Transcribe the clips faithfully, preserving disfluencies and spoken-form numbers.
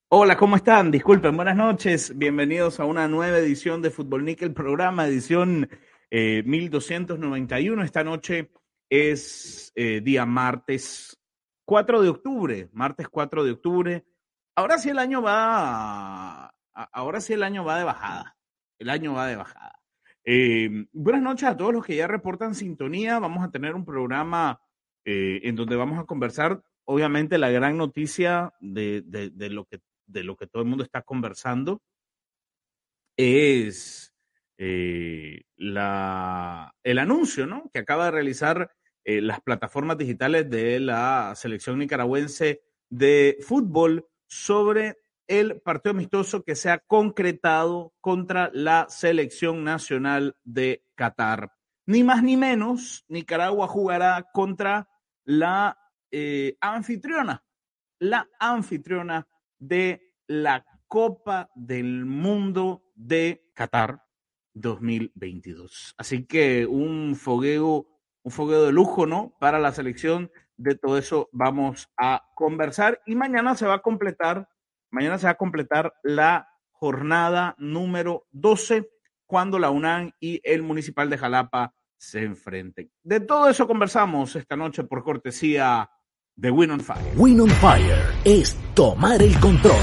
Hola, ¿cómo están? Disculpen, buenas noches. Bienvenidos a una nueva edición de Fútbol Nickel, programa edición eh, mil doscientos noventa y uno. Esta noche es eh, día martes cuatro de octubre, martes cuatro de octubre. Ahora sí el año va, a- ahora sí el año va de bajada. El año va de bajada. Eh, buenas noches a todos los que ya reportan sintonía. Vamos a tener un programa eh, en donde vamos a conversar, obviamente, la gran noticia de, de, de lo que de lo que todo el mundo está conversando es eh, la, el anuncio, ¿no?, que acaba de realizar eh, las plataformas digitales de la selección nicaragüense de fútbol sobre el partido amistoso que se ha concretado contra la selección nacional de Qatar. Ni más ni menos, Nicaragua jugará contra la eh, anfitriona, la anfitriona de la Copa del Mundo de Qatar dos mil veintidós. Así que un fogueo, un fogueo de lujo, ¿no?, para la selección. De todo eso vamos a conversar y mañana se va a completar, mañana se va a completar la jornada número doce cuando la UNAM y el Municipal de Jalapa se enfrenten. De todo eso conversamos esta noche por cortesía de Win on Fire. Win on Fire es tomar el control.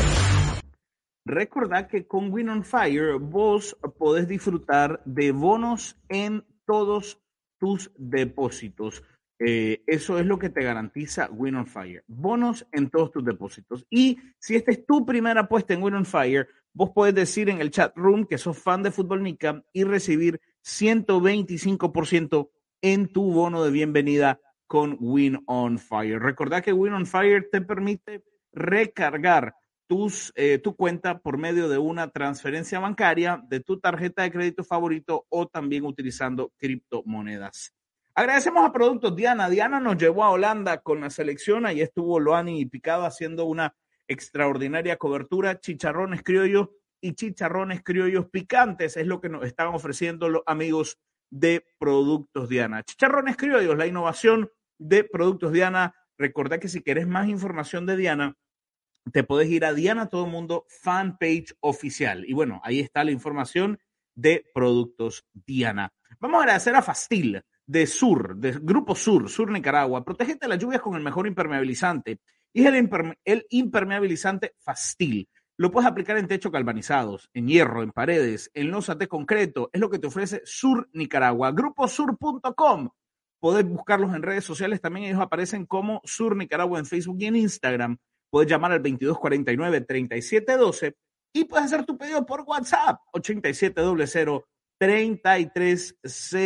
Recordad que con Win on Fire vos podés disfrutar de bonos en todos tus depósitos. Eh, eso es lo que te garantiza Win on Fire. Bonos en todos tus depósitos. Y si esta es tu primera apuesta en Win on Fire, vos podés decir en el chat room que sos fan de Fútbol Nica y recibir ciento veinticinco por ciento en tu bono de bienvenida con Win on Fire. Recordad que Win on Fire te permite recargar tus, eh, tu cuenta por medio de una transferencia bancaria de tu tarjeta de crédito favorito o también utilizando criptomonedas. Agradecemos a Productos Diana. Diana nos llevó a Holanda con la selección. Ahí estuvo Loani Picado haciendo una extraordinaria cobertura. Chicharrones criollos y chicharrones criollos picantes es lo que nos están ofreciendo los amigos de Productos Diana. Chicharrones criollos, la innovación de Productos Diana. Recordá que si querés más información de Diana, te puedes ir a Diana Todo Mundo fanpage oficial. Y bueno, ahí está la información de Productos Diana. Vamos a agradecer a Fastil de Sur, de Grupo Sur, Sur Nicaragua. Protégete de las lluvias con el mejor impermeabilizante. Y es el, imperme el impermeabilizante Fastil. Lo puedes aplicar en techos galvanizados, en hierro, en paredes, en losas de concreto. Es lo que te ofrece Sur Nicaragua. grupo sur punto com. Podés buscarlos en redes sociales. También ellos aparecen como Sur Nicaragua en Facebook y en Instagram. Puedes llamar al veintidós cuarenta y nueve, treinta y siete doce y puedes hacer tu pedido por WhatsApp ochenta y siete cero cero, treinta y tres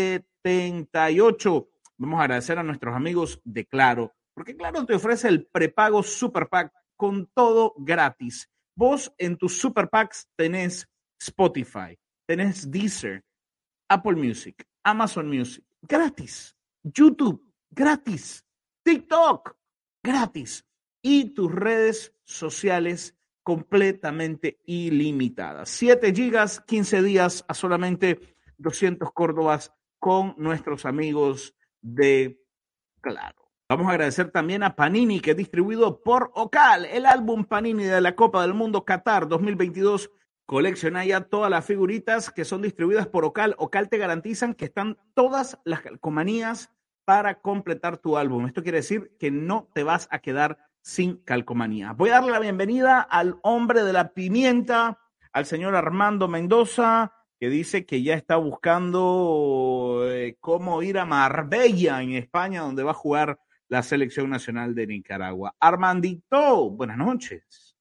setenta y ocho. Vamos a agradecer a nuestros amigos de Claro, porque Claro te ofrece el prepago Super Pack con todo gratis. Vos en tus Super Packs tenés Spotify, tenés Deezer, Apple Music, Amazon Music, gratis. YouTube, gratis. TikTok, gratis. Y tus redes sociales completamente ilimitadas. siete gigas, quince días a solamente doscientos córdobas con nuestros amigos de Claro. Vamos a agradecer también a Panini, que es distribuido por Ocal, el álbum Panini de la Copa del Mundo Qatar dos mil veintidós. Colecciona ya todas las figuritas que son distribuidas por Ocal. Ocal te garantizan que están todas las calcomanías para completar tu álbum. Esto quiere decir que no te vas a quedar sin calcomanía. Voy a darle la bienvenida al hombre de la pimienta, al señor Armando Mendoza, que dice que ya está buscando eh, cómo ir a Marbella, en España, donde va a jugar la selección nacional de Nicaragua. Armandito, buenas noches.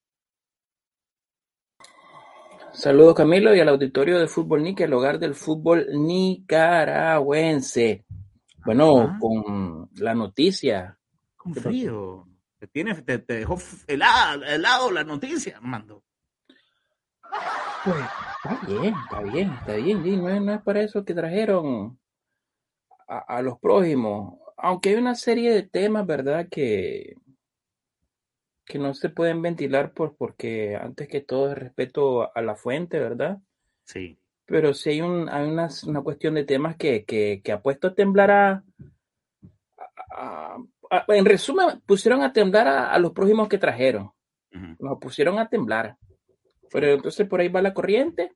Saludos, Camilo, y al auditorio de Fútbol Nica, el hogar del fútbol nicaragüense. Bueno, Ajá. con la noticia. Con ¿Qué pasó? frío. Te, tiene, te, te dejó helado, helado la noticia, Armando. Pues está bien, está bien, está bien. Sí, no, es, no es para eso que trajeron a, a los prójimos. Aunque hay una serie de temas, ¿verdad?, que, que no se pueden ventilar por, porque antes que todo es respeto a la fuente, ¿verdad? Sí. Pero sí hay, un, hay una, una cuestión de temas que, que, que ha puesto a temblar a, a- a- en resumen, pusieron a temblar a, a los prójimos que trajeron. Uh-huh. Nos pusieron a temblar. Pero entonces por ahí va la corriente.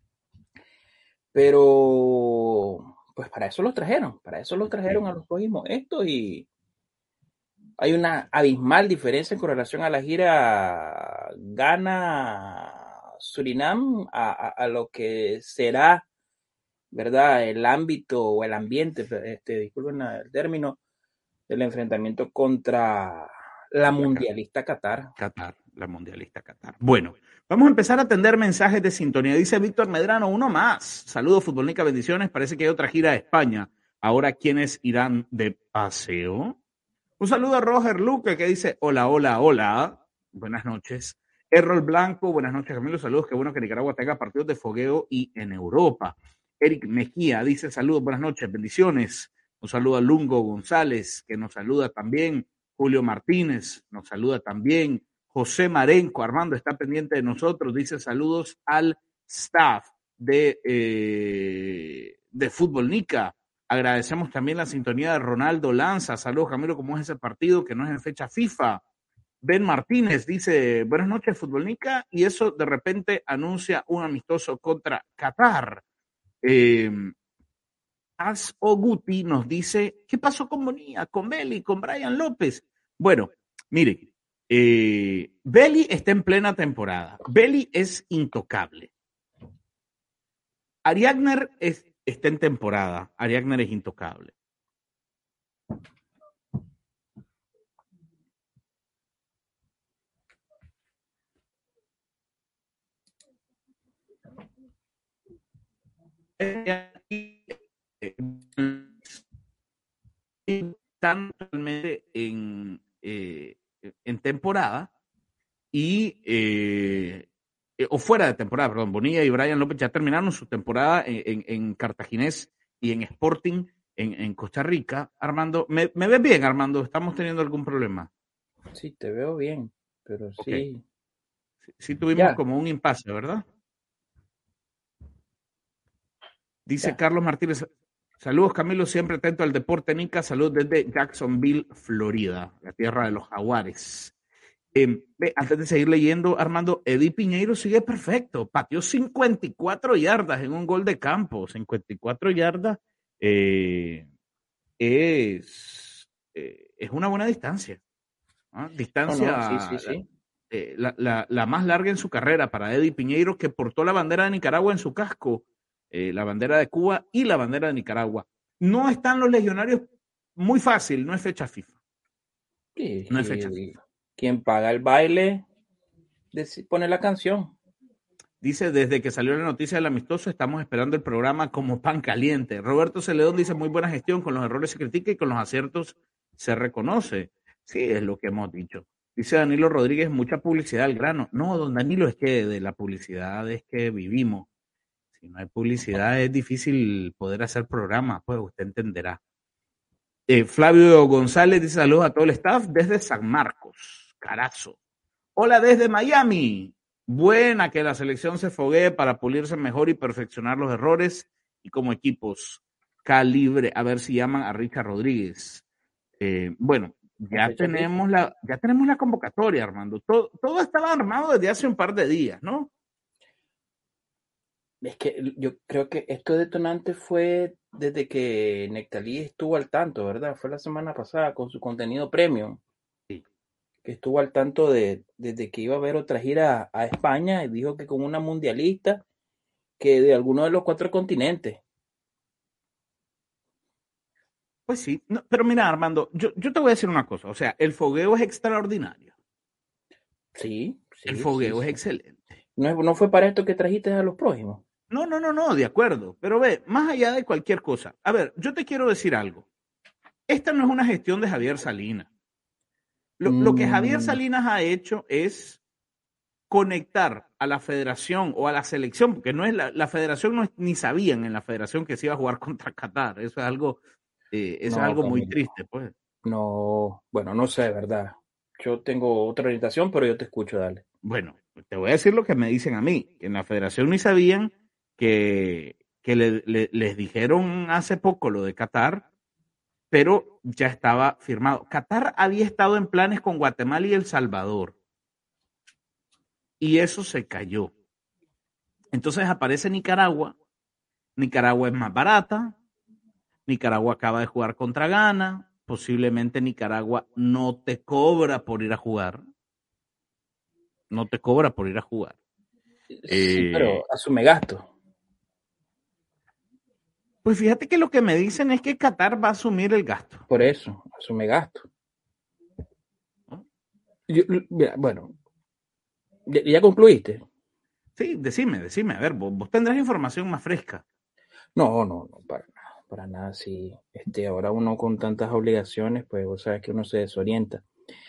Pero, pues para eso los trajeron. Para eso los trajeron a los prójimos estos y hay una abismal diferencia en correlación a la gira Ghana-Surinam a, a, a lo que será, ¿verdad? El ámbito o el ambiente, este, disculpen el término, del enfrentamiento contra la mundialista Qatar. Qatar, la mundialista Qatar. Bueno, vamos a empezar a atender mensajes de sintonía. Dice Víctor Medrano, uno más. Saludos, Futbolnica, bendiciones. Parece que hay otra gira a España. Ahora, ¿quiénes irán de paseo? Un saludo a Roger Luque que dice, hola, hola, hola. Buenas noches. Errol Blanco, buenas noches, Camilo. Saludos, qué bueno que Nicaragua tenga partidos de fogueo y en Europa. Eric Mejía dice, saludos, buenas noches, bendiciones. Un saludo a Lungo González, que nos saluda también. Julio Martínez nos saluda también. José Marenco, Armando está pendiente de nosotros, dice saludos al staff de, eh, de Futbolnica. Agradecemos también la sintonía de Ronaldo Lanza. Saludos, Camilo, ¿cómo es ese partido que no es en fecha FIFA? Ben Martínez dice, buenas noches, Futbolnica, y eso de repente anuncia un amistoso contra Qatar. Eh, As Oguti nos dice, ¿qué pasó con Bonilla, con Belly, con Brian López? Bueno, mire, eh, Belly está en plena temporada. Belly es intocable. Ariagner es, está en temporada. Ariagner es intocable. Están realmente en, eh, en temporada y eh, o fuera de temporada, perdón, Bonilla y Brian López ya terminaron su temporada en, en, en Cartaginés y en Sporting en, en Costa Rica. Armando, ¿me, ¿me ves bien, Armando? ¿Estamos teniendo algún problema? Sí, te veo bien, pero okay. sí. Sí, sí tuvimos ya. como un impasse, ¿verdad? Dice ya. Carlos Martínez, saludos Camilo, siempre atento al deporte Nica, saludos desde Jacksonville, Florida, la tierra de los jaguares. Eh, antes de seguir leyendo, Armando, Eddie Piñeiro sigue perfecto, pateó cincuenta y cuatro yardas en un gol de campo, cincuenta y cuatro yardas eh, es, eh, es una buena distancia, ¿no? Distancia, oh, no, sí, sí, sí. Eh, la, la, la más larga en su carrera para Eddie Piñeiro, que portó la bandera de Nicaragua en su casco, eh, la bandera de Cuba y la bandera de Nicaragua. No están los legionarios muy fácil, no es fecha FIFA. Sí, no es fecha FIFA. Quien paga el baile pone la canción. Dice, desde que salió la noticia del amistoso, estamos esperando el programa como pan caliente. Roberto Celedón dice, muy buena gestión, con los errores se critica y con los aciertos se reconoce. Sí, es lo que hemos dicho. Dice Danilo Rodríguez, mucha publicidad al grano. No, don Danilo, es que de la publicidad es que vivimos. Si no hay publicidad es difícil poder hacer programas, pues usted entenderá. Eh, Flavio González dice saludos a todo el staff desde San Marcos, Carazo. Hola desde Miami. Buena que la selección se foguee para pulirse mejor y perfeccionar los errores y como equipos calibre, a ver si llaman a Richard Rodríguez. Eh, bueno, ya tenemos la, ya tenemos la convocatoria, Armando. Todo, todo estaba armado desde hace un par de días, ¿no? Es que yo creo que esto detonante fue desde que Nectalí estuvo al tanto, ¿verdad? Fue la semana pasada con su contenido premium. Sí. Que estuvo al tanto de desde que iba a haber otra gira a, a España y dijo que con una mundialista que de alguno de los cuatro continentes. Pues sí, no, pero mira, Armando, yo, yo te voy a decir una cosa, o sea, el fogueo es extraordinario. Sí, sí. El fogueo sí, es sí. excelente. ¿No, ¿No fue para esto que trajiste a los prójimos? No, no, no, no, de acuerdo. Pero ve, más allá de cualquier cosa, a ver, yo te quiero decir algo. Esta no es una gestión de Javier Salinas. Lo, mm. lo que Javier Salinas ha hecho es conectar a la federación o a la selección, porque no es la, la federación, no es, ni sabían en la federación que se iba a jugar contra Qatar. Eso es algo, eh, eso no, es algo muy triste, pues. No, bueno, no sé, ¿verdad? Yo tengo otra orientación, pero yo te escucho, dale. Bueno, te voy a decir lo que me dicen a mí. En la federación ni sabían que, que le, le, les dijeron hace poco lo de Qatar, pero ya estaba firmado. Qatar había estado en planes con Guatemala y El Salvador. y eso se cayó. Entonces aparece Nicaragua. Nicaragua es más barata. Nicaragua acaba de jugar contra Ghana. Posiblemente Nicaragua no te cobra por ir a jugar. No te cobra por ir a jugar. Sí, Eh, pero asume gasto. Pues fíjate que lo que me dicen es que Qatar va a asumir el gasto. Por eso, asume gasto. ¿No? Yo, mira, bueno, ¿ya, ya concluiste? Sí, decime, decime. A ver, vos, vos tendrás información más fresca. No, no, no, para nada, para nada. Sí, este, ahora uno con tantas obligaciones, pues vos sabes que uno se desorienta.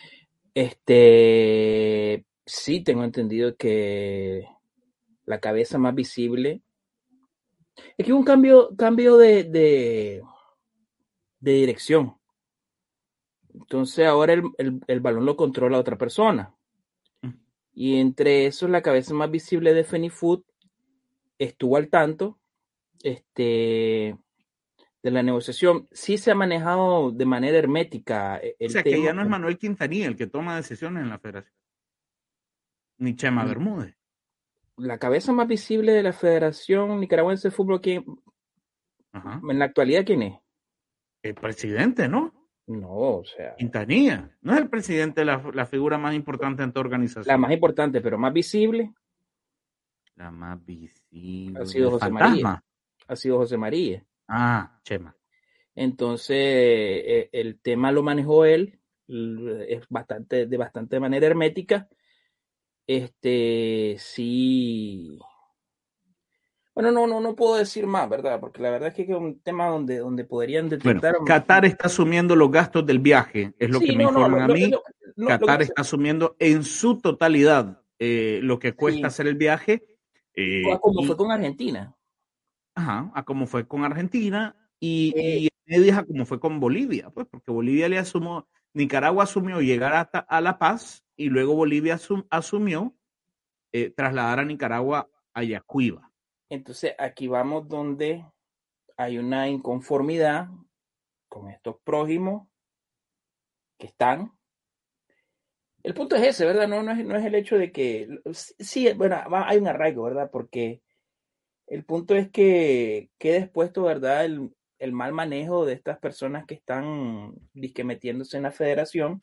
Este, sí, tengo entendido que la cabeza más visible es que hubo un cambio, cambio de, de, de dirección. Entonces ahora el, el, el balón lo controla otra persona. Y entre esos, la cabeza más visible de Fenifood estuvo al tanto este, de la negociación. Sí se ha manejado de manera hermética el O sea, tema. que ya no es Manuel Quintanilla el que toma decisiones en la federación. Ni Chema Bermúdez. La cabeza más visible de la Federación Nicaragüense de Fútbol, ¿quién, Ajá. en la actualidad, ¿quién es? El presidente, ¿no? No, o sea, Quintanilla. No es el presidente la, la figura más importante en tu organización. la más importante, pero más visible, La más visible. ha sido El José fantasma. María. Ha sido José María. Ah, Chema. Entonces, eh, el tema lo manejó él, es bastante, de bastante manera hermética. Este, sí. Bueno, no, no, no puedo decir más, ¿verdad? Porque la verdad es que es un tema donde, donde podrían detectar. Bueno, Qatar está asumiendo los gastos del viaje, es lo Sí, que me no, no, informan lo, a mí. lo, lo, Qatar lo que está asumiendo en su totalidad eh, lo que cuesta sí, hacer el viaje. Eh, como y, fue con Argentina. Ajá, a como fue con Argentina y, Eh, y en medias a como fue con Bolivia, pues porque Bolivia le asumió, Nicaragua asumió llegar hasta a La Paz y luego Bolivia asum, asumió eh, trasladar a Nicaragua a Yacuiba. entonces, aquí vamos donde hay una inconformidad con estos prójimos que están. El punto es ese, ¿verdad? No, no, es, no es el hecho de que, sí, bueno, hay un arraigo, ¿verdad? Porque el punto es que quede expuesto, ¿verdad? El, el mal manejo de estas personas que están disque metiéndose en la federación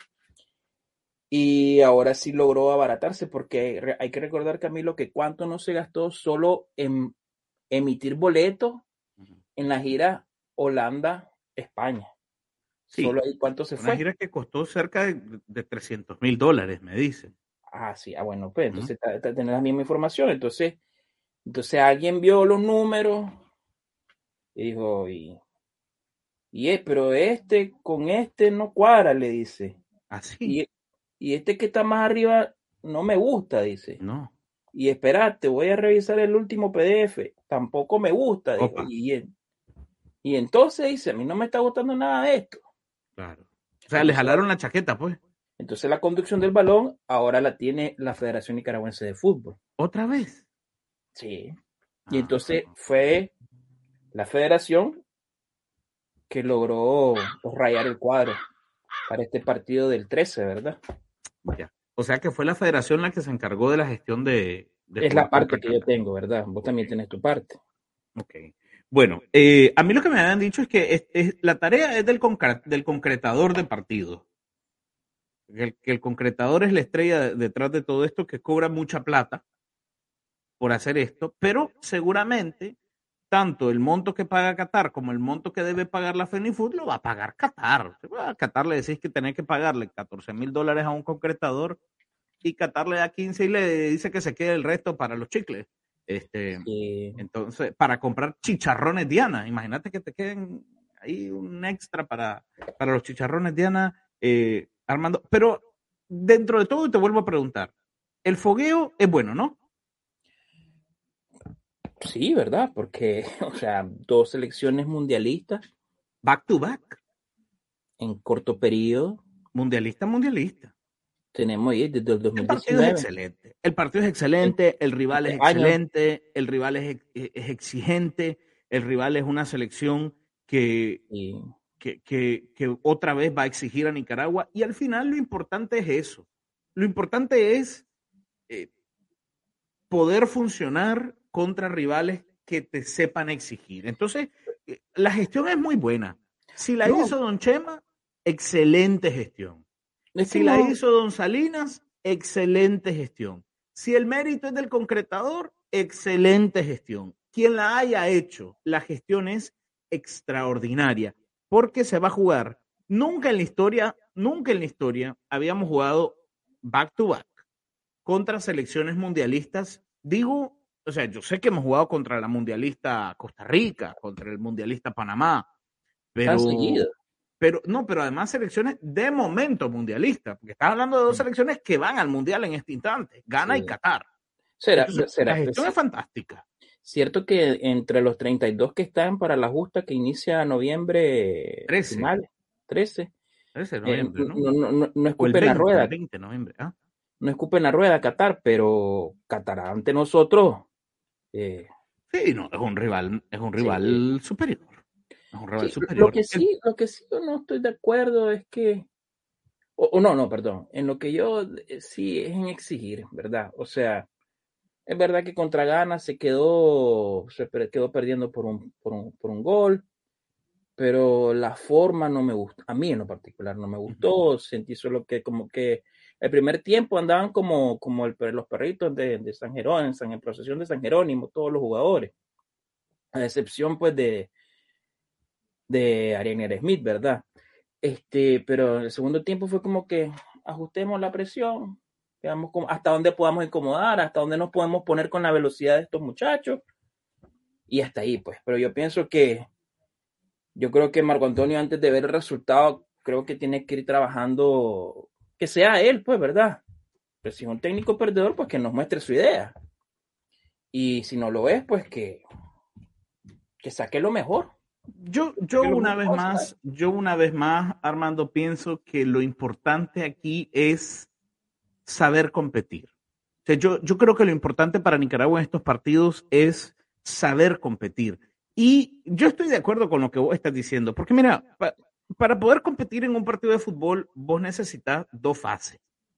y ahora sí logró abaratarse porque hay que recordar, Camilo, que cuánto no se gastó solo en emitir boletos en la gira Holanda-España. Sí, Solo ahí cuánto se una fue. gira que costó cerca de, de trescientos mil dólares, me dicen. Ah, sí, ah, bueno, pues ¿Mm? entonces tener la misma información. Entonces, entonces alguien vio los números y dijo, y, y es, pero este con este no cuadra, le dice. Así, Y, y este que está más arriba no me gusta, dice. no. Y espérate, voy a revisar el último P D F. Tampoco me gusta, dijo. Opa, Y, y entonces dice, a mí no me está gustando nada de esto. claro. O sea, le Entonces, jalaron la chaqueta, pues. entonces la conducción del balón ahora la tiene la Federación Nicaragüense de Fútbol. ¿Otra vez? Sí. Y Ah, entonces fue la federación que logró pues, rayar el cuadro para este partido del trece, ¿verdad? ya. O sea que fue la federación la que se encargó de la gestión de, de Es la jugar parte contra que yo Qatar. tengo, ¿verdad? Vos también tenés tu parte. Ok. Bueno, eh, a mí lo que me habían dicho es que es, es, la tarea es del, concre del concretador de partidos. Que el, que el concretador es la estrella de, detrás de todo esto, que cobra mucha plata por hacer esto, pero seguramente tanto el monto que paga Qatar como el monto que debe pagar la Fenifood lo va a pagar Qatar. A Qatar le decís que tenés que pagarle catorce mil dólares a un concretador y Qatar le da quince y le dice que se quede el resto para los chicles. Este, Sí. entonces, para comprar chicharrones Diana, imagínate que te queden ahí un extra para, para los chicharrones Diana, eh, Armando. Pero dentro de todo, te vuelvo a preguntar, el fogueo es bueno, ¿no? Sí, ¿verdad? Porque, o sea, dos selecciones mundialistas Back to back, en corto periodo. mundialista, mundialista. Tenemos ahí desde el El partido es dos mil diecinueve. excelente. El partido es excelente, el rival es Años. excelente, el rival es, es exigente, el rival es una selección que, Sí. que, que, que otra vez va a exigir a Nicaragua. Y al final lo importante es eso. Lo importante es eh, poder funcionar contra rivales que te sepan exigir. Entonces, la gestión es muy buena. Si la no. hizo Don Chema, excelente gestión. Es si la no. hizo Don Salinas, excelente gestión. Si el mérito es del concretador, excelente gestión. Quien la haya hecho, la gestión es extraordinaria, porque se va a jugar. Nunca en la historia, nunca en la historia habíamos jugado back to back contra selecciones mundialistas. Digo, o sea, yo sé que hemos jugado contra la mundialista Costa Rica, contra el mundialista Panamá, pero, pero no, pero además selecciones de momento mundialistas, porque estás hablando de dos selecciones que van al mundial en este instante, Ghana sí. y Qatar. Será, Entonces, será, la gestión sí. es fantástica. Cierto que entre los treinta y dos que están para la justa que inicia noviembre, trece. Finales, trece. trece de noviembre, eh, ¿no? No, no, no, no escupen veinte, la rueda. veinte de noviembre, ¿ah? No escupen la rueda Qatar, pero Qatar ante nosotros. Eh, sí, no, es un rival, es un rival sí. superior. Es un rival sí, superior. Lo que sí, lo que sí yo no estoy de acuerdo es que, o, o no, no, perdón, en lo que yo eh, sí es en exigir, ¿verdad? O sea, es verdad que contra Ghana se quedó, se quedó perdiendo por un, por un, por un gol, pero la forma no me gusta. A mí en lo particular no me gustó. Sentí solo que como que el primer tiempo andaban como, como el, los perritos de, de San Jerónimo, en procesión de San Jerónimo, todos los jugadores. A excepción pues de, de Ariel Smith, ¿verdad? Este, pero en el segundo tiempo fue como que ajustemos la presión, veamos cómo, hasta dónde podamos incomodar, hasta dónde nos podemos poner con la velocidad de estos muchachos. Y hasta ahí, pues. Pero yo pienso que Yo creo que Marco Antonio, antes de ver el resultado, creo que tiene que ir trabajando, que sea él, pues, ¿verdad? Pero si es un técnico perdedor, pues que nos muestre su idea. Y si no lo es, pues que, que saque lo mejor. Yo, yo una vez más, yo una vez más, Armando, pienso que lo importante aquí es saber competir. O sea, yo, yo creo que lo importante para Nicaragua en estos partidos es saber competir. Y yo estoy de acuerdo con lo que vos estás diciendo, porque mira, pa, para poder competir en un partido de fútbol, vos necesitas dos fases.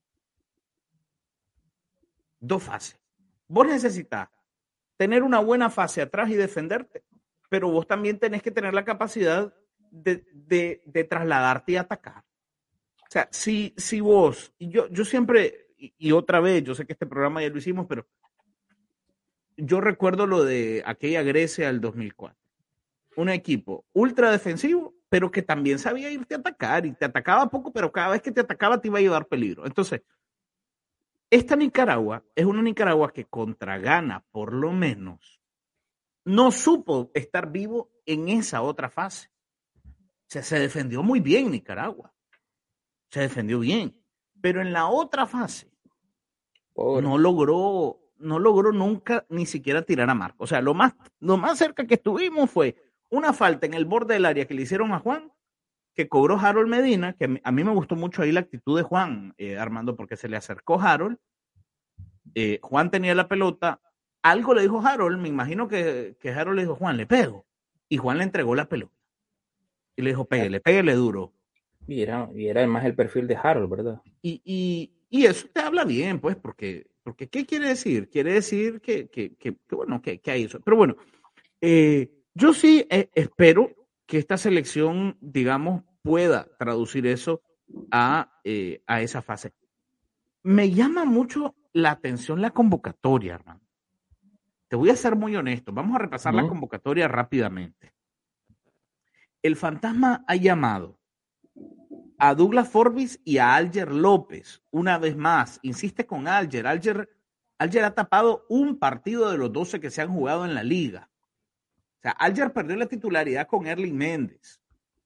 Dos fases. Vos necesitas tener una buena fase atrás y defenderte, pero vos también tenés que tener la capacidad de, de, de trasladarte y atacar. O sea, si, si vos, y yo, yo siempre, y, y otra vez, yo sé que este programa ya lo hicimos, pero yo recuerdo lo de aquella Grecia del dos mil cuatro. Un equipo ultra defensivo, pero que también sabía irte a atacar y te atacaba poco, pero cada vez que te atacaba te iba a llevar peligro. Entonces, esta Nicaragua es una Nicaragua que contra Ghana, por lo menos, no supo estar vivo en esa otra fase. O sea, se defendió muy bien Nicaragua. Se defendió bien. Pero en la otra fase, Pobre. no logró... no logró nunca ni siquiera tirar a marco. O sea, lo más, lo más cerca que estuvimos fue una falta en el borde del área que le hicieron a Juan, que cobró Harold Medina, que a mí me gustó mucho ahí la actitud de Juan, eh, Armando, porque se le acercó Harold. Eh, Juan tenía la pelota, algo le dijo Harold, me imagino que, que Harold le dijo, Juan, le pego. Y Juan le entregó la pelota. Y le dijo, pégale, pégale duro. Y era, y era más el perfil de Harold, ¿verdad? Y, y, y eso te habla bien, pues, porque... Porque, ¿qué quiere decir? Quiere decir que, que, que, que bueno, que, que hay eso. Pero bueno, eh, yo sí eh, espero que esta selección, digamos, pueda traducir eso a, eh, a esa fase. Me llama mucho la atención la convocatoria, hermano. Te voy a ser muy honesto. Vamos a repasar uh-huh. la convocatoria rápidamente. El Fantasma ha llamado a Douglas Forbis y a Alger López, una vez más, insiste con Alger. Alger, Alger ha tapado un partido de los doce que se han jugado en la liga. O sea, Alger perdió la titularidad con Erling Méndez,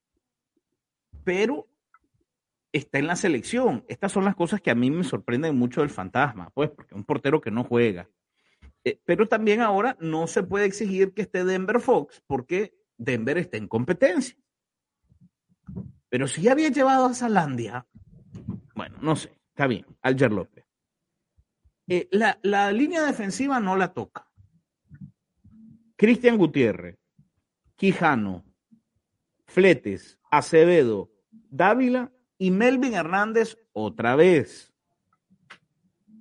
pero está en la selección. Estas son las cosas que a mí me sorprenden mucho del Fantasma, pues, porque es un portero que no juega. Eh, pero también ahora no se puede exigir que esté Denver Fox, porque Denver está en competencia. Pero si ya había llevado a Zalandia, bueno, no sé, está bien, Alger López. Eh, la, la línea defensiva no la toca. Cristian Gutiérrez, Quijano, Fletes, Acevedo, Dávila y Melvin Hernández otra vez.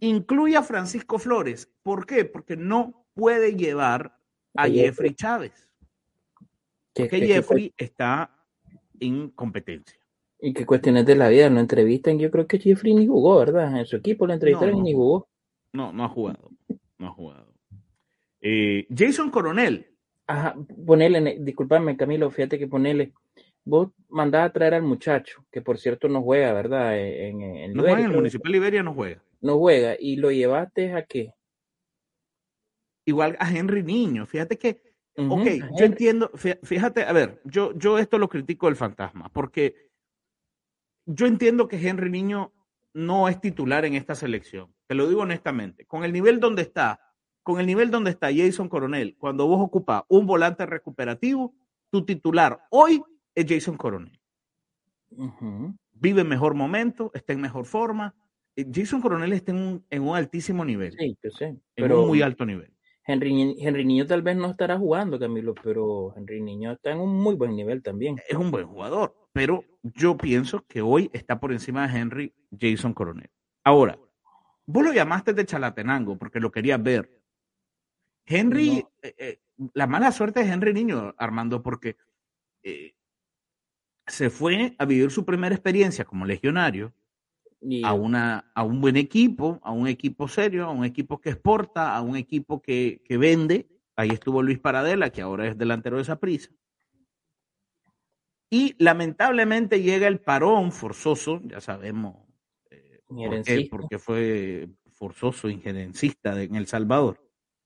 incluye a Francisco Flores. ¿Por qué? Porque no puede llevar a Oye, Jeffrey Chávez. ¿qué, Porque qué, qué cu- Jeffrey está en competencia. y qué cuestiones de la vida lo entrevistan? Yo creo que Jeffrey ni jugó, ¿verdad? En su equipo lo No, entrevistaron y no ni jugó. jugó. No, no ha jugado. No ha jugado. Eh, Jason Coronel. Ajá, ponele, ne- discúlpame, Camilo, fíjate que ponele. Vos mandás a traer al muchacho, que por cierto no juega, ¿verdad? En, en, en No juega Liberia, en el creo. Municipal Liberia, no juega. No juega, y lo llevaste a qué. Igual a Henry Niño. Fíjate que, ok, Ujú, a yo Henry. entiendo, fí- fíjate, a ver, yo, yo esto lo critico del fantasma, porque yo entiendo que Henry Niño no es titular en esta selección. Te lo digo honestamente. Con el nivel donde está, con el nivel donde está Jason Coronel, cuando vos ocupas un volante recuperativo, tu titular hoy es Jason Coronel. Ujú. Vive en mejor momento, está en mejor forma. Eh, Jason Coronel está en un, en un altísimo nivel, Sí, yo sé, en un pero muy alto nivel. Henry, Ni- Henry Niño tal vez no estará jugando, Camilo, pero Henry Niño está en un muy buen nivel también. Es un buen jugador, pero yo pienso que hoy está por encima de Henry Jason Coronel. Ahora, vos lo llamaste de Chalatenango porque lo querías ver. Henry, No, eh, eh, la mala suerte de Henry Niño, Armando, porque eh, se fue a vivir su primera experiencia como legionario y a, una, a un buen equipo, a un equipo serio, a un equipo que exporta, a un equipo que, que vende. Ahí estuvo Luis Paradela, que ahora es delantero de Saprissa. Y lamentablemente llega el parón forzoso, ya sabemos eh, por qué, injerencista. porque fue forzoso, injerencista de, en El Salvador.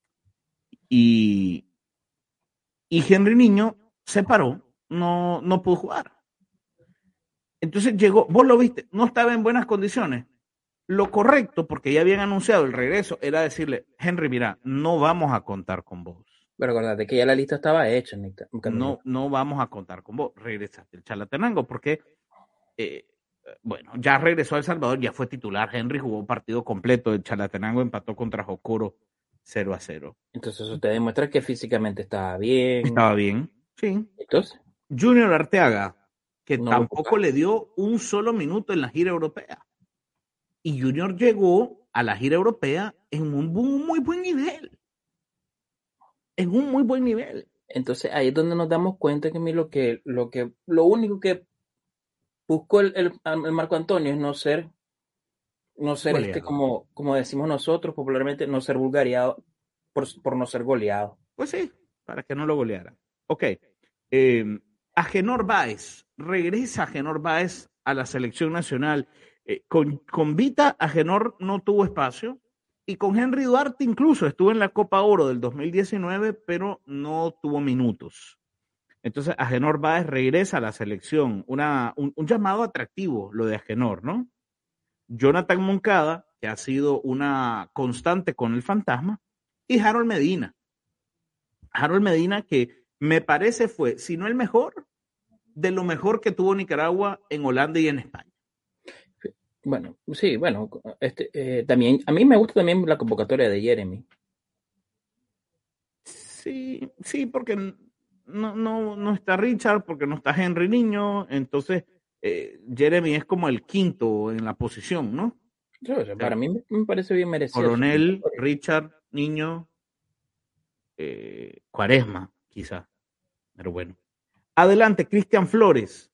Y, y Henry Niño se paró, no, no pudo jugar. Entonces llegó, vos lo viste, no estaba en buenas condiciones. Lo correcto, porque ya habían anunciado el regreso, era decirle, Henry, mira, no vamos a contar con vos. Pero acordate que ya la lista estaba hecha, Nicta- Camilo. No, no vamos a contar con vos. Regresaste el Chalatenango, porque, eh, bueno, ya regresó a El Salvador, ya fue titular. Henry jugó un partido completo. El Chalatenango empató contra Jocoro cero a cero. Entonces eso te demuestra que físicamente estaba bien. Estaba bien, sí. Entonces, Junior Arteaga, que no lo tampoco ocupaste. le dio un solo minuto en la gira europea. Y Junior llegó a la gira europea en un bu- muy buen nivel. En un muy buen nivel. Entonces ahí es donde nos damos cuenta que lo que lo que lo único que buscó el, el, el Marco Antonio es no ser no ser este Goleado. como como decimos nosotros popularmente, no ser vulgareado por, por no ser goleado. Pues sí, para que no lo golearan. Ok. Eh, Agenor Báez. Regresa Agenor Báez a la selección nacional. Eh, con, con Vita, Agenor no tuvo espacio. Y con Henry Duarte incluso estuvo en la Copa Oro del dos mil diecinueve, pero no tuvo minutos. Entonces, Agenor Báez regresa a la selección. Una, un, un llamado atractivo, lo de Agenor, ¿no? Jonathan Moncada, que ha sido una constante con el fantasma, y Harold Medina. Harold Medina, que me parece fue, si no el mejor, de lo mejor que tuvo Nicaragua en Holanda y en España. Bueno, sí, bueno, este, eh, también, a mí me gusta también la convocatoria de Jeremy. Sí, sí, porque no, no, no está Richard, porque no está Henry Niño, entonces eh, Jeremy es como el quinto en la posición, ¿no? Sí, o sea, O para sea, mí me, me parece bien merecido su Coronel, convocatoria. Richard, Niño, eh, Cuaresma, quizá, pero bueno. Adelante, Cristian Flores.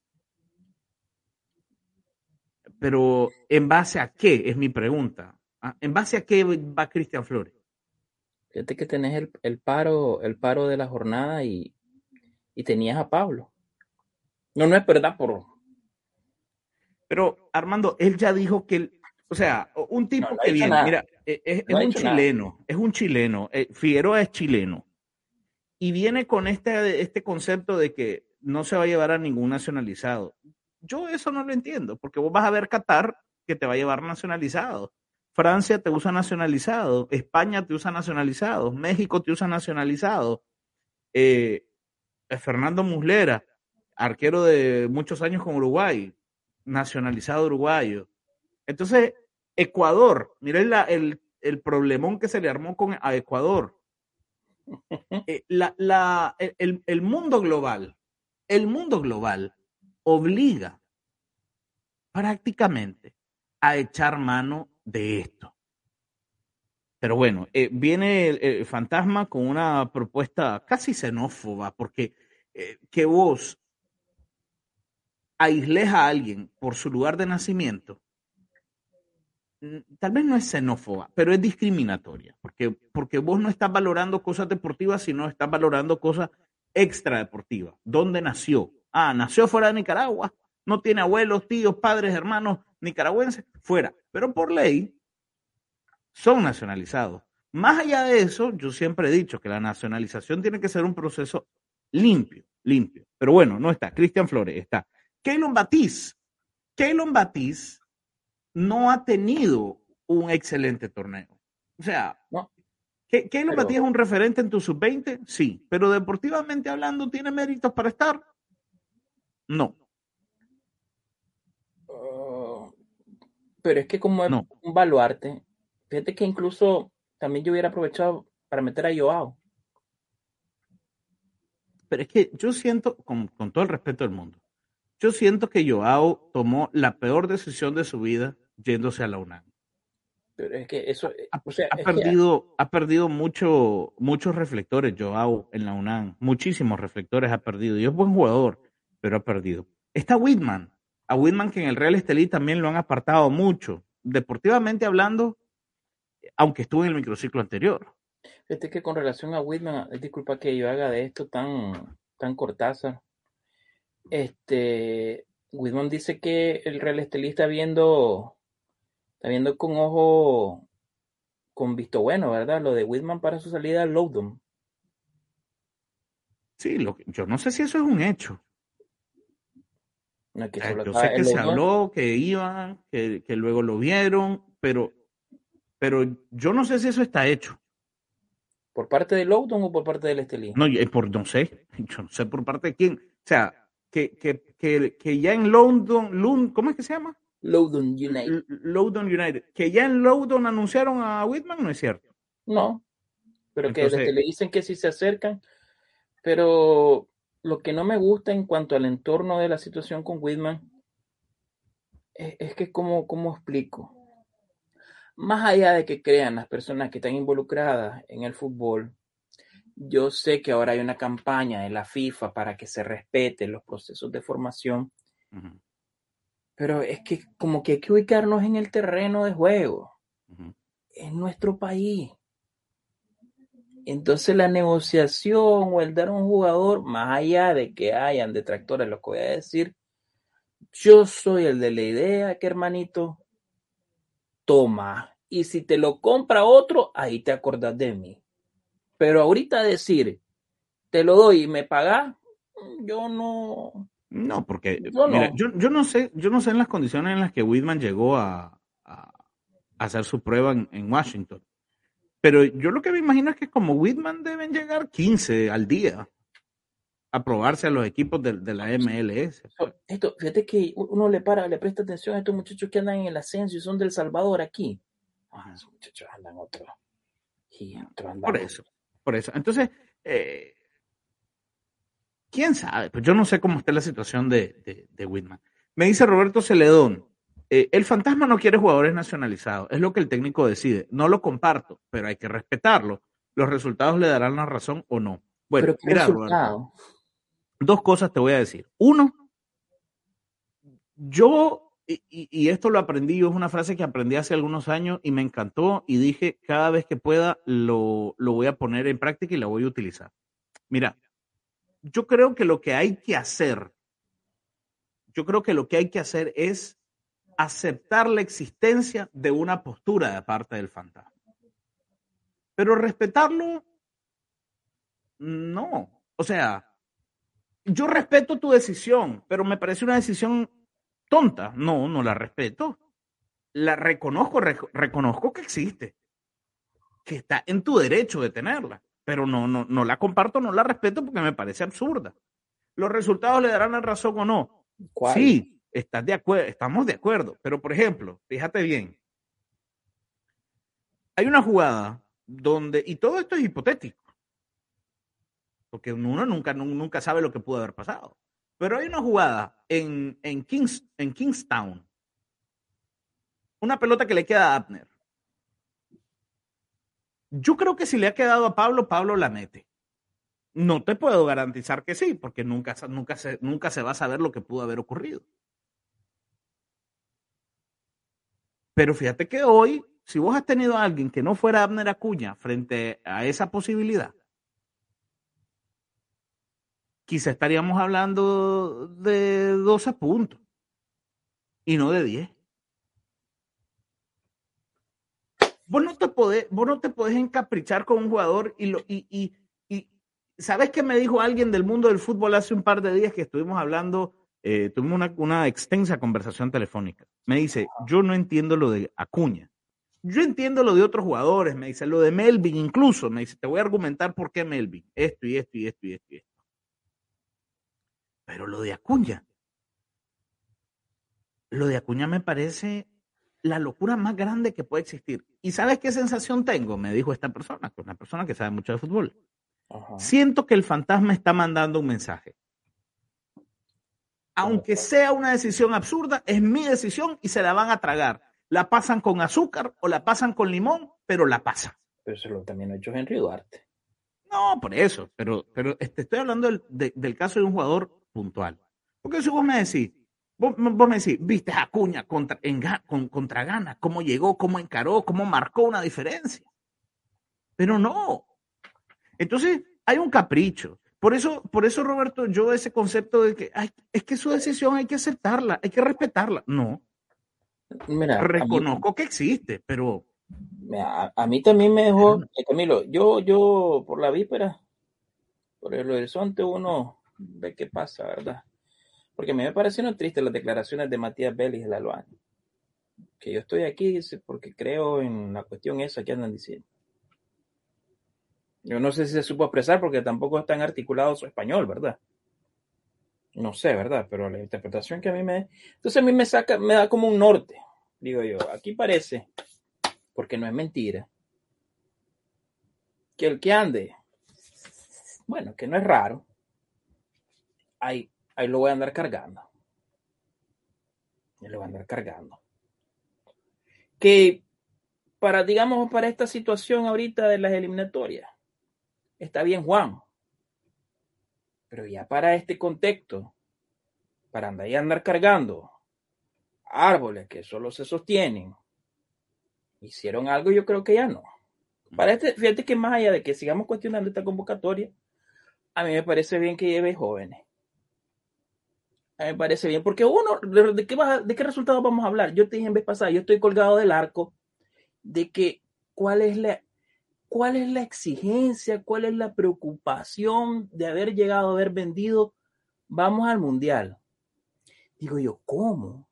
Pero ¿en base a qué? Es mi pregunta. ¿Ah? ¿En base a qué va Cristian Flores? Fíjate que tenés el, el paro, el paro de la jornada y, y tenías a Pablo. No, no es verdad por. Pero Armando, él ya dijo que, él, o sea, un No, tipo no ha que dicho viene, nada. mira, es, es No ha un dicho nada. chileno, es un chileno, eh, Figueroa es chileno, y viene con este, este concepto de que no se va a llevar a ningún nacionalizado. Yo eso no lo entiendo, porque vos vas a ver Qatar que te va a llevar nacionalizado. Francia te usa nacionalizado, España te usa nacionalizado, México te usa nacionalizado. Eh, Fernando Muslera, arquero de muchos años con Uruguay, nacionalizado uruguayo. Entonces, Ecuador, miren la, el, el problemón que se le armó con, a Ecuador. Eh, la, la, el, el mundo global, el mundo global obliga prácticamente a echar mano de esto. Pero bueno, eh, viene el, el fantasma con una propuesta casi xenófoba, porque eh, que vos aisles a alguien por su lugar de nacimiento, mm, tal vez no es xenófoba, pero es discriminatoria, porque, porque vos no estás valorando cosas deportivas, sino estás valorando cosas extradeportivas. ¿Dónde nació? Ah, nació fuera de Nicaragua, no tiene abuelos, tíos, padres, hermanos nicaragüenses, fuera. Pero por ley son nacionalizados. Más allá de eso, yo siempre he dicho que la nacionalización tiene que ser un proceso limpio, limpio. Pero bueno, no está. Cristian Flores está. Keylon Batiz. Keylon Batiz no ha tenido un excelente torneo. O sea, No, ¿Keylon Batiz pero es un referente en tu sub veinte? Sí. Pero deportivamente hablando, ¿tiene méritos para estar? No, uh, pero es que como es no. un baluarte, fíjate que incluso también yo hubiera aprovechado para meter a Joao. Pero es que yo siento, con, con todo el respeto del mundo, yo siento que Joao tomó la peor decisión de su vida yéndose a la UNAM. Pero es que eso, eh, Ha, o sea, ha es que perdido, ha perdido mucho, muchos reflectores, Joao, en la UNAM. Muchísimos reflectores ha perdido. Y es buen jugador, pero ha perdido. Está Whitman. A Whitman que en el Real Estelí también lo han apartado mucho. Deportivamente hablando, aunque estuvo en el microciclo anterior. fíjate que con relación a Whitman, eh, disculpa que yo haga de esto tan, tan Cortázar. Este, Whitman dice que el Real Estelí está viendo, está viendo con ojo, con visto bueno, ¿verdad? Lo de Whitman para su salida al Loudoun. Sí, lo que, yo no sé si eso es un hecho. No, que O sea, solo yo estaba sé que el se Loudoun habló, que iban, que, que luego lo vieron, pero, pero yo no sé si eso está hecho. por parte del Loudoun o por parte del Estelí. No, y por, no sé, yo no sé por parte de quién. O sea, que, que, que, que ya en London, Lund, ¿cómo es que se llama? Loudoun United. L- Loudoun United. Que ya en Loudoun anunciaron a Whitman, no es cierto. No, pero que el Entonces, Estelí dicen que sí se acercan, pero lo que no me gusta en cuanto al entorno de la situación con Whitman es, es que, ¿cómo, cómo explico? Más allá de que crean las personas que están involucradas en el fútbol, yo sé que ahora hay una campaña de la FIFA para que se respeten los procesos de formación, uh-huh, pero es que como que hay que ubicarnos en el terreno de juego, uh-huh. en nuestro país. Entonces la negociación o el dar a un jugador, más allá de que hayan detractores, lo que voy a decir, yo soy el de la idea que, hermanito, toma. Y si te lo compra otro, ahí te acordás de mí. Pero ahorita decir, te lo doy y me pagás, yo no, No, porque, yo mira, no. yo, yo no sé, yo no sé en las condiciones en las que Whitman llegó a, a, a hacer su prueba en, en Washington. Pero yo lo que me imagino es que como Whitman deben llegar quince al día a probarse a los equipos de, de la M L S. Esto, fíjate que uno le para, le presta atención a estos muchachos que andan en el ascenso y son del Salvador aquí. Ah, esos muchachos andan otro. Y otro Por andamos. eso, por eso. Entonces, eh, quién sabe, pues yo no sé cómo está la situación de, de, de Whitman. Me dice Roberto Celedón, eh, el fantasma no quiere jugadores nacionalizados, es lo que el técnico decide. No lo comparto, pero hay que respetarlo. Los resultados le darán la razón o no. Bueno, Pero qué mira, Roberto, resultado. dos cosas te voy a decir. Uno, yo, y, y, esto lo aprendí, es una frase que aprendí hace algunos años y me encantó y dije, cada vez que pueda lo, lo voy a poner en práctica y la voy a utilizar. Mira, yo creo que lo que hay que hacer, yo creo que lo que hay que hacer es aceptar la existencia de una postura de parte del fantasma. Pero respetarlo, no. O sea, yo respeto tu decisión, pero me parece una decisión tonta. No, no la respeto. La reconozco, rec reconozco que existe, que está en tu derecho de tenerla, pero no, no, no la comparto, no la respeto porque me parece absurda. ¿Los resultados le darán la razón o no? ¿Cuál? Sí, estás de acuerdo, estamos de acuerdo, pero por ejemplo, fíjate bien, hay una jugada donde, y todo esto es hipotético, porque uno nunca, nunca sabe lo que pudo haber pasado, pero hay una jugada en, en, Kings, en Kingstown, una pelota que le queda a Abner. Yo creo que si le ha quedado a Pablo, Pablo la mete. No te puedo garantizar que sí, porque nunca, nunca, se, nunca se va a saber lo que pudo haber ocurrido. Pero fíjate que hoy, si vos has tenido a alguien que no fuera Abner Acuña frente a esa posibilidad, quizá estaríamos hablando de doce puntos y no de diez. Vos no te podés, vos no te podés encaprichar con un jugador y, lo, y, y, y ¿sabes qué me dijo alguien del mundo del fútbol hace un par de días que estuvimos hablando? Eh, tuvimos una, una extensa conversación telefónica. Me dice, yo no entiendo lo de Acuña. Yo entiendo lo de otros jugadores, me dice, lo de Melvin incluso, me dice, te voy a argumentar por qué Melvin, esto y esto y esto y esto y esto. Pero lo de Acuña, lo de Acuña me parece la locura más grande que puede existir. ¿Y sabes qué sensación tengo? Me dijo esta persona, que es una persona que sabe mucho de fútbol. Ajá. Siento que el fantasma está mandando un mensaje. Aunque sea una decisión absurda, es mi decisión y se la van a tragar. La pasan con azúcar o la pasan con limón, pero la pasan. Pero eso lo también ha hecho Henry Duarte. No, por eso, pero, pero te estoy hablando del, de, del caso de un jugador puntual. Porque si vos me decís, vos, vos me decís, viste a Acuña contra, en, con, contra Ghana, cómo llegó, cómo encaró, cómo marcó una diferencia. Pero no. Entonces, hay un capricho. Por eso, por eso, Roberto, yo ese concepto de que ay, es que su decisión hay que aceptarla, hay que respetarla. No. Mira, reconozco mí, que existe, pero... A, a mí también me dejó, no. Camilo, yo, yo por la víspera, por el horizonte uno ve qué pasa, ¿verdad? Porque a mí me parecieron tristes las declaraciones de Matías Vélez de la Loana. Que yo estoy aquí porque creo en la cuestión esa que andan diciendo. Yo no sé si se supo expresar porque tampoco es tan articulado su español, ¿verdad? No sé, ¿verdad? Pero la interpretación que a mí me... Entonces a mí me saca, me da como un norte, digo yo. Aquí parece, porque no es mentira, que el que ande, bueno, que no es raro, ahí, ahí lo voy a andar cargando. Ahí lo voy a andar cargando. Que para, digamos, para esta situación ahorita de las eliminatorias, está bien Juan, pero ya para este contexto, para andar y andar cargando árboles que solo se sostienen, hicieron algo, yo creo que ya no. Para este, fíjate que más allá de que sigamos cuestionando esta convocatoria, a mí me parece bien que lleve jóvenes. A mí me parece bien, porque uno, ¿de, de, qué, va, de qué resultados vamos a hablar? Yo te dije en vez pasada, yo estoy colgado del arco de que cuál es la cuál es la exigencia, cuál es la preocupación de haber llegado a haber vendido, vamos al mundial. Digo yo, ¿cómo?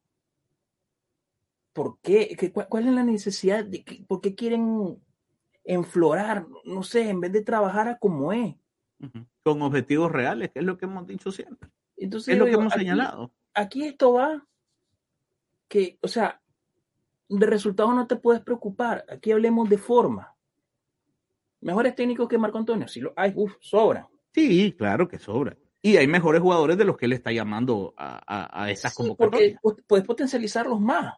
¿Por qué? ¿Qué ¿Cuál es la necesidad? De que, ¿por qué quieren enflorar? No sé, en vez de trabajar a como es. Uh-huh. Con objetivos reales, que es lo que hemos dicho siempre. Entonces, es lo que digo, hemos aquí, señalado. Aquí esto va que, o sea, de resultados no te puedes preocupar. Aquí hablemos de forma. ¿Mejores técnicos que Marco Antonio? Sí, lo hay, uf, sobra. Sí, claro que sobra. Y hay mejores jugadores de los que él está llamando a, a, a estas sí, convocatorias. Porque puedes potencializarlos más.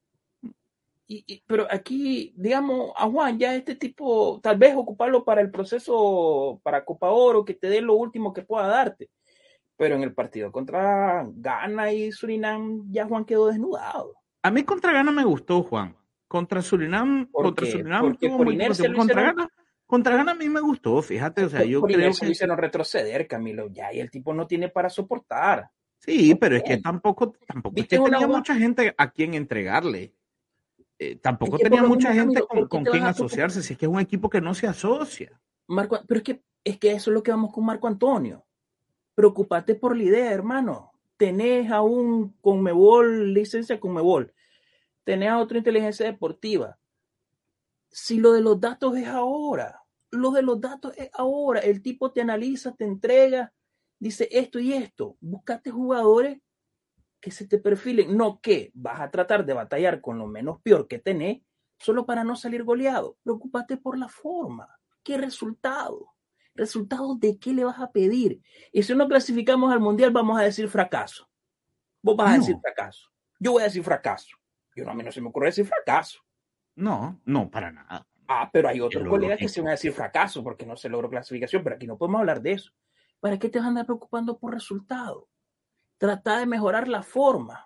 Y, y, pero aquí, digamos, a Juan, ya este tipo, tal vez ocuparlo para el proceso, para Copa Oro, que te dé lo último que pueda darte. Pero en el partido contra Ghana y Surinam, ya Juan quedó desnudado. A mí contra Ghana me gustó, Juan. Contra Surinam, contra qué? Surinam Porque tuvo por muy inercia contra hicieron... Ghana. Contra Ghana a mí me gustó, fíjate, o sea, yo por creo que... lo hicieron retroceder, Camilo, ya, y el tipo no tiene para soportar. Sí, no pero tiene. Es que tampoco, tampoco es que tenía una... mucha gente a quien entregarle. Eh, tampoco es tenía mucha mismo, gente Camilo, con, con quien asociarse, si es que es un equipo que no se asocia. Marco, pero es que, es que eso es lo que vamos con Marco Antonio. Preocúpate por la idea, hermano. Tenés a un Conmebol, licencia Conmebol. Tenés a otra inteligencia deportiva. Si lo de los datos es ahora, lo de los datos es ahora. El tipo te analiza, te entrega, dice esto y esto. Búscate jugadores que se te perfilen. No que vas a tratar de batallar con lo menos peor que tenés solo para no salir goleado. Preocúpate por la forma. ¿Qué resultado? ¿Resultados de qué le vas a pedir? Y si no clasificamos al mundial, vamos a decir fracaso. Vos vas no. a decir fracaso. Yo voy a decir fracaso. Yo no, a mí no se me ocurre decir fracaso. No, no, para nada. Ah, pero hay otros lo colegas que lógico. se van a decir fracaso porque no se logró clasificación, pero aquí no podemos hablar de eso. ¿Para qué te vas a andar preocupando por resultados? Trata de mejorar la forma.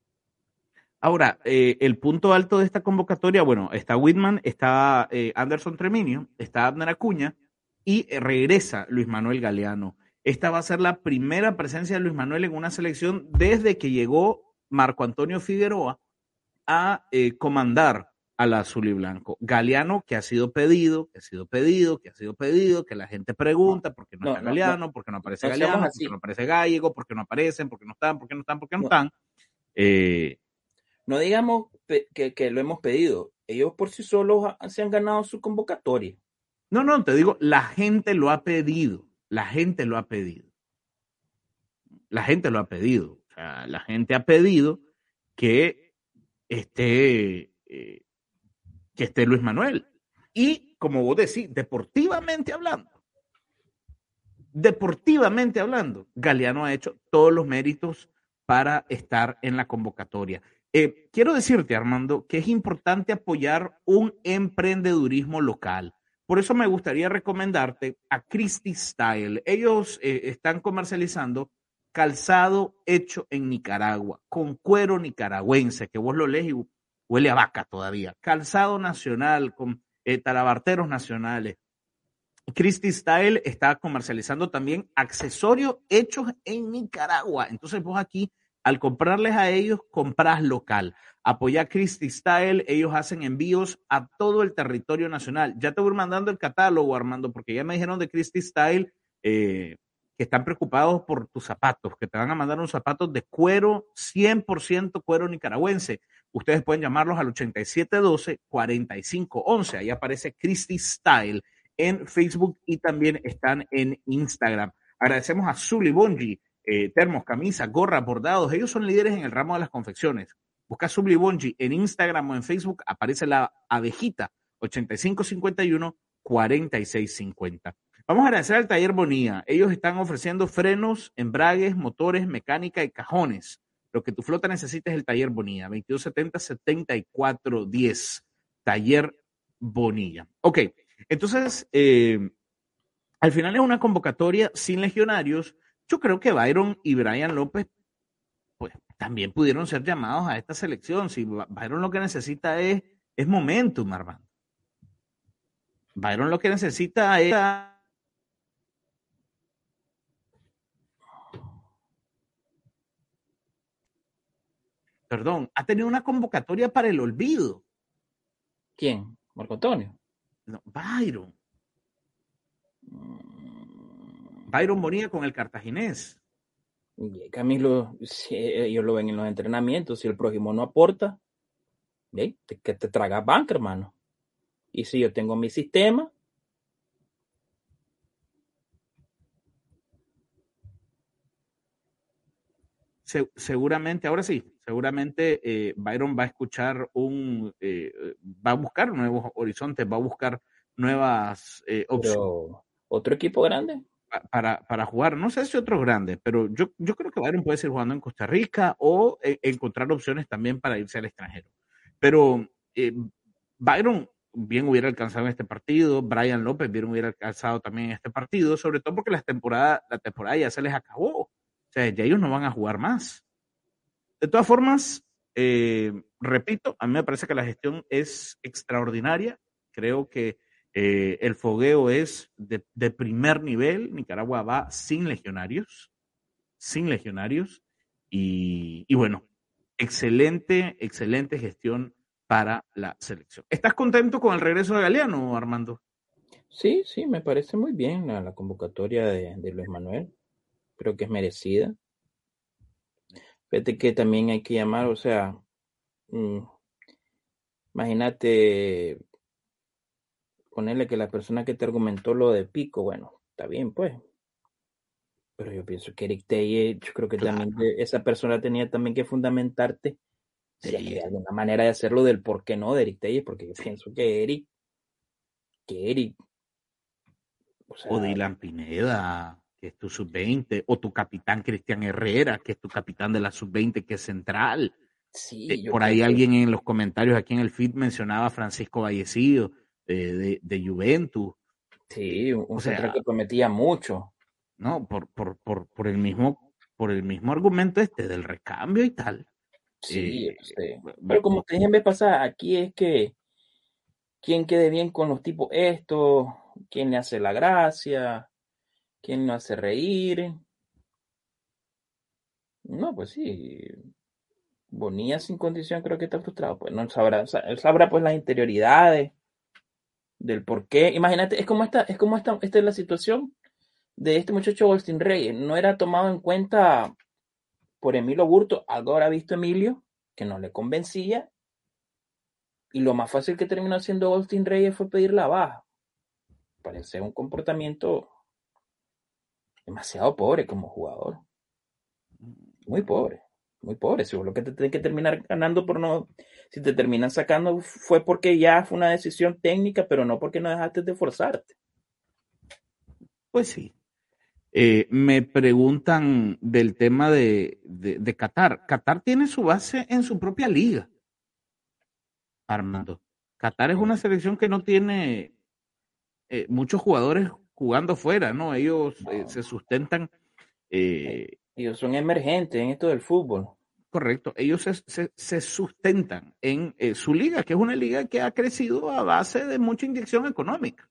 Ahora, eh, el punto alto de esta convocatoria, bueno, está Whitman, está eh, Anderson Treminio, está Abner Acuña y eh, regresa Luis Manuel Galeano. Esta va a ser la primera presencia de Luis Manuel en una selección desde que llegó Marco Antonio Figueroa a eh, comandar al azul y blanco. Galeano, que ha sido pedido, que ha sido pedido, que ha sido pedido, que la gente No, pregunta por qué no no, está no, no, Galeano, por qué no aparece no seamos Galeano, por qué así. no aparece Gallego, por qué no aparecen, por qué no están, por qué no están, por qué no No, están. Eh, no digamos pe- que, que lo hemos pedido. Ellos por sí solos ha- se han ganado su convocatoria. No, no, te digo, la gente lo ha pedido, la gente lo ha pedido, la gente lo ha pedido, o sea, la gente ha pedido que esté, eh, que esté Luis Manuel. Y como vos decís, deportivamente hablando, deportivamente hablando, Galeano ha hecho todos los méritos para estar en la convocatoria. Eh, quiero decirte, Armando, que es importante apoyar un emprendedurismo local. Por eso me gustaría recomendarte a Christy Style. Ellos eh, están comercializando calzado hecho en Nicaragua, con cuero nicaragüense, que vos lo lees y huele a vaca todavía. Calzado nacional, con eh, talabarteros nacionales. Christy Style está comercializando también accesorios hechos en Nicaragua. Entonces vos aquí, al comprarles a ellos, compras local. Apoya a Christy Style, ellos hacen envíos a todo el territorio nacional. Ya te voy mandando el catálogo, Armando, porque ya me dijeron de Christy Style eh, que están preocupados por tus zapatos, que te van a mandar unos zapatos de cuero, cien por ciento cuero nicaragüense. Ustedes pueden llamarlos al ochenta y siete doce, cuarenta y cinco once. Ahí aparece Christy Style en Facebook y también están en Instagram. Agradecemos a Zully Bonji, eh, termos, camisas, gorras, bordados. Ellos son líderes en el ramo de las confecciones. Busca Zully Bonji en Instagram o en Facebook, aparece la abejita ochenta y cinco cincuenta y uno, cuarenta y seis cincuenta. Vamos a agradecer al Taller Bonilla. Ellos están ofreciendo frenos, embragues, motores, mecánica y cajones. Lo que tu flota necesita es el Taller Bonilla, veintidós setenta, setenta y cuatro diez. Taller Bonilla. Ok. Entonces, eh, al final es una convocatoria sin legionarios. Yo creo que Byron y Brian López, pues, también pudieron ser llamados a esta selección. Si Byron lo que necesita es, es momentum, Armando. Byron lo que necesita es... Perdón, ha tenido una convocatoria para el olvido. ¿Quién? ¿Marco Antonio? No, Byron. Byron Bonilla con el Cartaginés. Camilo, si ellos lo ven en los entrenamientos, si el prójimo no aporta, ¿eh? te, que te tragas banca, hermano. Y si yo tengo mi sistema, Se, seguramente, ahora sí, seguramente eh, Byron va a escuchar un, eh, va a buscar nuevos horizontes, va a buscar nuevas eh, opciones pero otro equipo grande. para, para jugar. No sé si otros grandes, pero yo, yo creo que Byron puede seguir jugando en Costa Rica o eh, encontrar opciones también para irse al extranjero. Pero eh, Byron bien hubiera alcanzado en este partido, Brian López bien hubiera alcanzado también en este partido, sobre todo porque la temporada, la temporada ya se les acabó. O sea, ya ellos no van a jugar más. De todas formas, eh, repito, a mí me parece que la gestión es extraordinaria. Creo que eh, el fogueo es de, de primer nivel. Nicaragua va sin legionarios, sin legionarios. Y, y bueno, excelente, excelente gestión para la selección. ¿Estás contento con el regreso de Galeano, Armando? Sí, sí, me parece muy bien la, la convocatoria de, de Luis Manuel. Creo que es merecida. Fíjate que también hay que llamar, o sea, mmm, imagínate ponerle que la persona que te argumentó lo de Pico, bueno, está bien, pues. Pero yo pienso que Eric Teye, yo creo que Claro. también de, esa persona tenía también que fundamentarte si hay alguna manera de hacerlo del por qué no de Eric Teye, porque yo pienso que Eric, que Eric, o sea, O Dylan Pineda, que es tu sub veinte, o tu capitán Cristian Herrera, que es tu capitán de la sub veinte, que es central. sí, Eh, yo por creo ahí que alguien en los comentarios aquí en el feed mencionaba a Francisco Vallecido. eh, de, de Juventus. Sí, un, un O central sea, que prometía mucho. no, por, por, por, por el mismo, por el mismo argumento este del recambio y tal. Sí, yo Eh, sé. Pero bu- como bu- te dije en vez pasada, aquí es que quién quede bien con los tipos estos, quién le hace la gracia, quién lo hace reír. No, pues sí, Bonilla sin condición creo que está frustrado, pues no sabrá, sa- él sabrá pues las interioridades del por qué. Imagínate, es como esta, es como esta, esta es la situación de este muchacho Agustín Reyes. No era tomado en cuenta por Emilio Burto, algo habrá visto Emilio que no le convencía, y lo más fácil que terminó haciendo Agustín Reyes fue pedir la baja. Parece un comportamiento demasiado pobre como jugador. Muy pobre, muy pobre. Si vos lo que te tenés que terminar ganando por no, si te terminan sacando fue porque ya fue una decisión técnica, pero no porque no dejaste de forzarte. Pues sí. Eh, me preguntan del tema de, de, de Qatar. Qatar tiene su base en su propia liga, Armando. Qatar es una selección que no tiene eh, muchos jugadores jugando fuera, ¿no? Ellos eh, No, se sustentan, eh, ellos son emergentes en esto del fútbol. correcto, ellos se, se, se sustentan en eh, su liga, que es una liga que ha crecido a base de mucha inyección económica,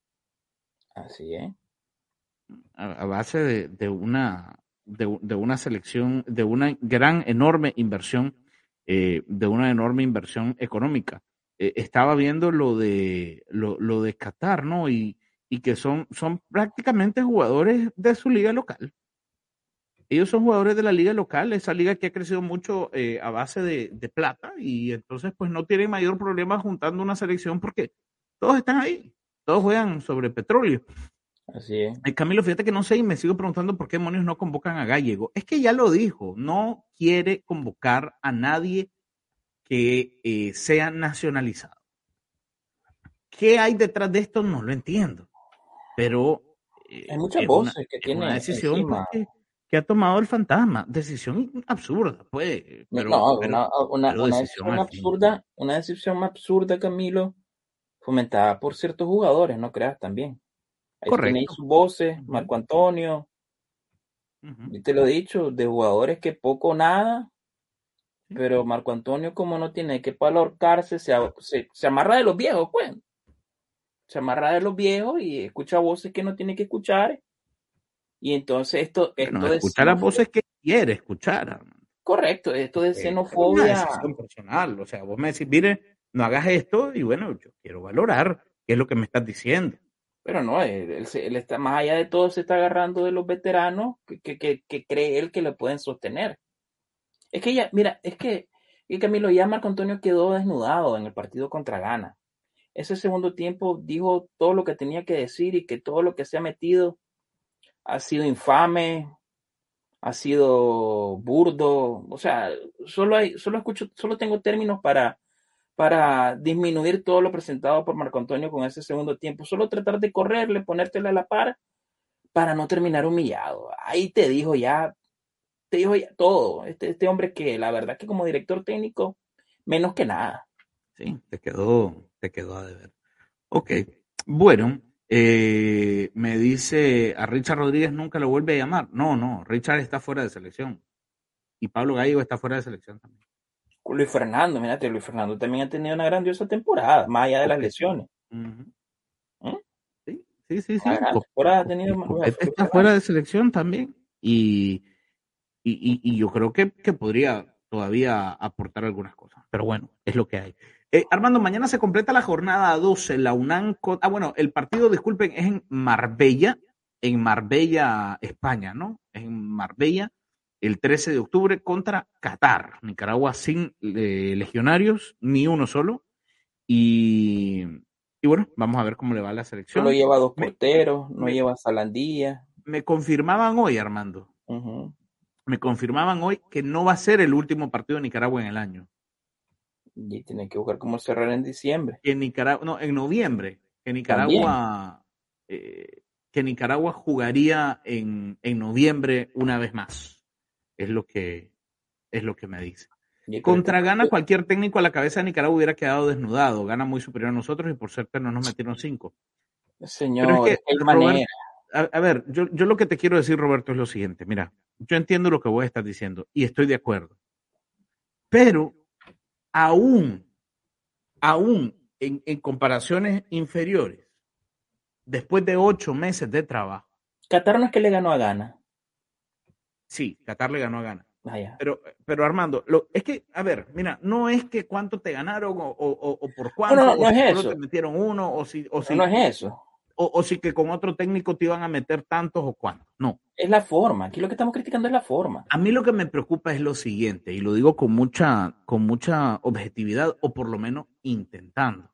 Así es. a, a base de, de una, de, de, una selección, de una gran, enorme inversión, eh, de una enorme inversión económica. Eh, estaba viendo lo de, lo, lo de Qatar, ¿no? Y, y que son, son prácticamente jugadores de su liga local. Ellos son jugadores de la liga local, esa liga que ha crecido mucho eh, a base de, de, plata, y entonces pues no tienen mayor problema juntando una selección porque todos están ahí, todos juegan sobre petróleo. Así es. Eh, Camilo, fíjate que no sé y me sigo preguntando por qué demonios no convocan a Gallego. Es que ya lo dijo, no quiere convocar a nadie que eh, sea nacionalizado. ¿Qué hay detrás de esto? No lo entiendo, pero Hay eh, muchas es, una, voces que es una tiene decisión pues, encima. que, que ha tomado el fantasma. Decisión absurda, pues, pero, No, pero, una, una, pero una decisión decisión al fin. absurda, una decisión absurda, Camilo, fomentada por ciertos jugadores, no creas también. Ahí tenéis Correcto. sus voces, Uh-huh, Marco Antonio, uh-huh. y te lo he dicho, de jugadores que poco o nada, Sí. pero Marco Antonio, como no tiene que palorcarse, se, se, se amarra de los viejos, pues. Se amarra de los viejos y escucha voces que no tiene que escuchar. Y entonces esto, Bueno, esto de escuchar las xenofobia, voces que quiere escuchar, hermano. correcto, esto de Eh, es una xenofobia, decisión personal. O sea, vos me decís, mire, no hagas esto, y bueno, yo quiero valorar qué es lo que me estás diciendo. pero no, él, él se- él está más allá de todo, se está agarrando de los veteranos que, que, que, que cree él que lo pueden sostener. Es que ya, mira, es que, y Camilo, ya Marco Antonio quedó desnudado en el partido contra Ghana. Ese segundo tiempo dijo todo lo que tenía que decir y que todo lo que se ha metido ha sido infame, ha sido burdo. O sea, solo hay, solo escucho, solo tengo términos para, para disminuir todo lo presentado por Marco Antonio con ese segundo tiempo. Solo tratar de correrle, ponértela a la par para no terminar humillado. Ahí te dijo ya, te dijo ya todo. Este, este hombre que la verdad que como director técnico, menos que nada. Sí, te quedó, te quedó a deber. Ok, bueno, eh, me dice a Richard Rodríguez nunca lo vuelve a llamar. No, no, Richard está fuera de selección. Y Pablo Gallego está fuera de selección también. Luis Fernando, mírate, Luis Fernando también ha tenido una grandiosa temporada, más allá de las Copete. lesiones. Uh-huh. ¿Mm? Sí, sí, sí, Una sí. gran Cop- temporada ha Cop- tenido el Luis Copete está Fernando. fuera de selección también. Y, y, y, y yo creo que, que podría todavía aportar algunas cosas. Pero bueno, es lo que hay. Eh, Armando, mañana se completa la jornada doce, la UNAM. con- Ah, bueno, el partido, disculpen, es en Marbella, en Marbella, España, ¿no? Es en Marbella, el trece de octubre contra Qatar. Nicaragua sin eh, legionarios, ni uno solo. Y, y bueno, vamos a ver cómo le va a la Solo selección. lleva dos Me, porteros, no me, lleva Salandía. me confirmaban hoy, Armando, Uh-huh. me confirmaban hoy que no va a ser el último partido de Nicaragua en el año. Y tiene que buscar cómo cerrar en diciembre. Que Nicaragua, no, en noviembre, que También. Nicaragua, eh, que Nicaragua jugaría en, en noviembre una vez más. Es lo que, es lo que me dice. Contra Ghana, cualquier técnico a la cabeza de Nicaragua hubiera quedado desnudado. Ghana muy superior a nosotros y por suerte no nos metieron cinco. Señor, Pero es que, hay Robert, manera. A, a ver, yo, yo lo que te quiero decir, Roberto, es lo siguiente. Mira, yo entiendo lo que vos estás diciendo y estoy de acuerdo. Pero aún, aún en, en comparaciones inferiores, después de ocho meses de trabajo. Qatar no es que le ganó a Ghana. Sí, Qatar le ganó a Ghana. Ah, ya. Pero, pero Armando, lo, es que, a ver, mira, no es que cuánto te ganaron o, o, o por cuánto, No, no, no o es si eso. solo te metieron uno, o si, o no, si, no es eso. O, o si que con otro técnico te iban a meter tantos o cuántos. No. Es la forma. Aquí lo que estamos criticando es la forma. A mí lo que me preocupa es lo siguiente, y lo digo con mucha, con mucha objetividad, o por lo menos intentando.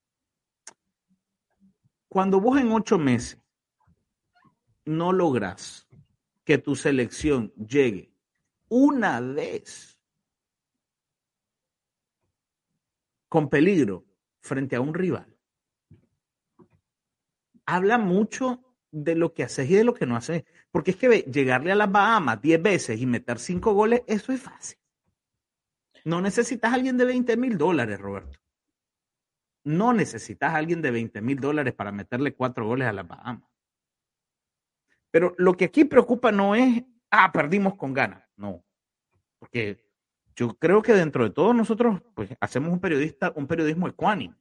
Cuando vos en ocho meses no logras que tu selección llegue una vez con peligro frente a un rival, habla mucho de lo que haces y de lo que no haces. Porque es que ve, llegarle a las Bahamas diez veces y meter cinco goles, eso es fácil. No necesitas a alguien de veinte mil dólares, Roberto. No necesitas a alguien de veinte mil dólares para meterle cuatro goles a las Bahamas. Pero lo que aquí preocupa no es, ah, perdimos con ganas. No. Porque yo creo que dentro de todos nosotros, pues, hacemos un periodista, un periodismo ecuánime.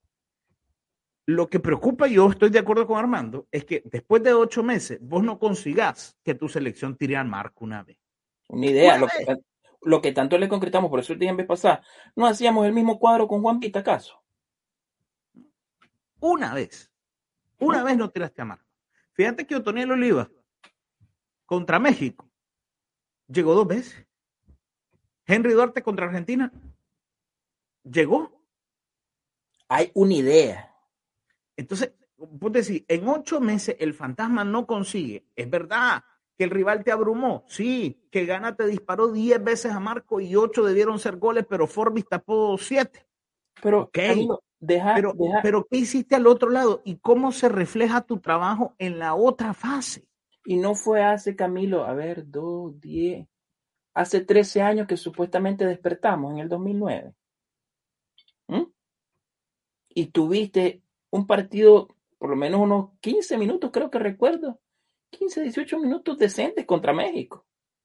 Lo que preocupa, y yo estoy de acuerdo con Armando, es que después de ocho meses vos no consigas que tu selección tire al marco una vez. Una idea, una lo, vez. Que, lo que tanto le concretamos, por eso el día en vez pasada, no hacíamos el mismo cuadro con Juan Vita, ¿acaso? Una vez. Una ¿Eh? vez no tiraste a marco. Fíjate que Otoniel Oliva contra México llegó dos veces. Henry Duarte contra Argentina llegó. Hay una idea. Entonces, vos decís, en ocho meses el fantasma no consigue. Es verdad que el rival te abrumó. Sí, que Ghana te disparó diez veces a marco y ocho debieron ser goles, pero Forbis tapó siete. Pero, okay. Camilo, deja, pero, deja. pero, ¿qué hiciste al otro lado? ¿Y cómo se refleja tu trabajo en la otra fase? Y no fue hace, Camilo, a ver, dos, diez, hace trece años que supuestamente despertamos, en el dos mil nueve. ¿Mm? Y tuviste un partido, por lo menos unos quince minutos, creo que recuerdo, quince, dieciocho minutos decentes contra México.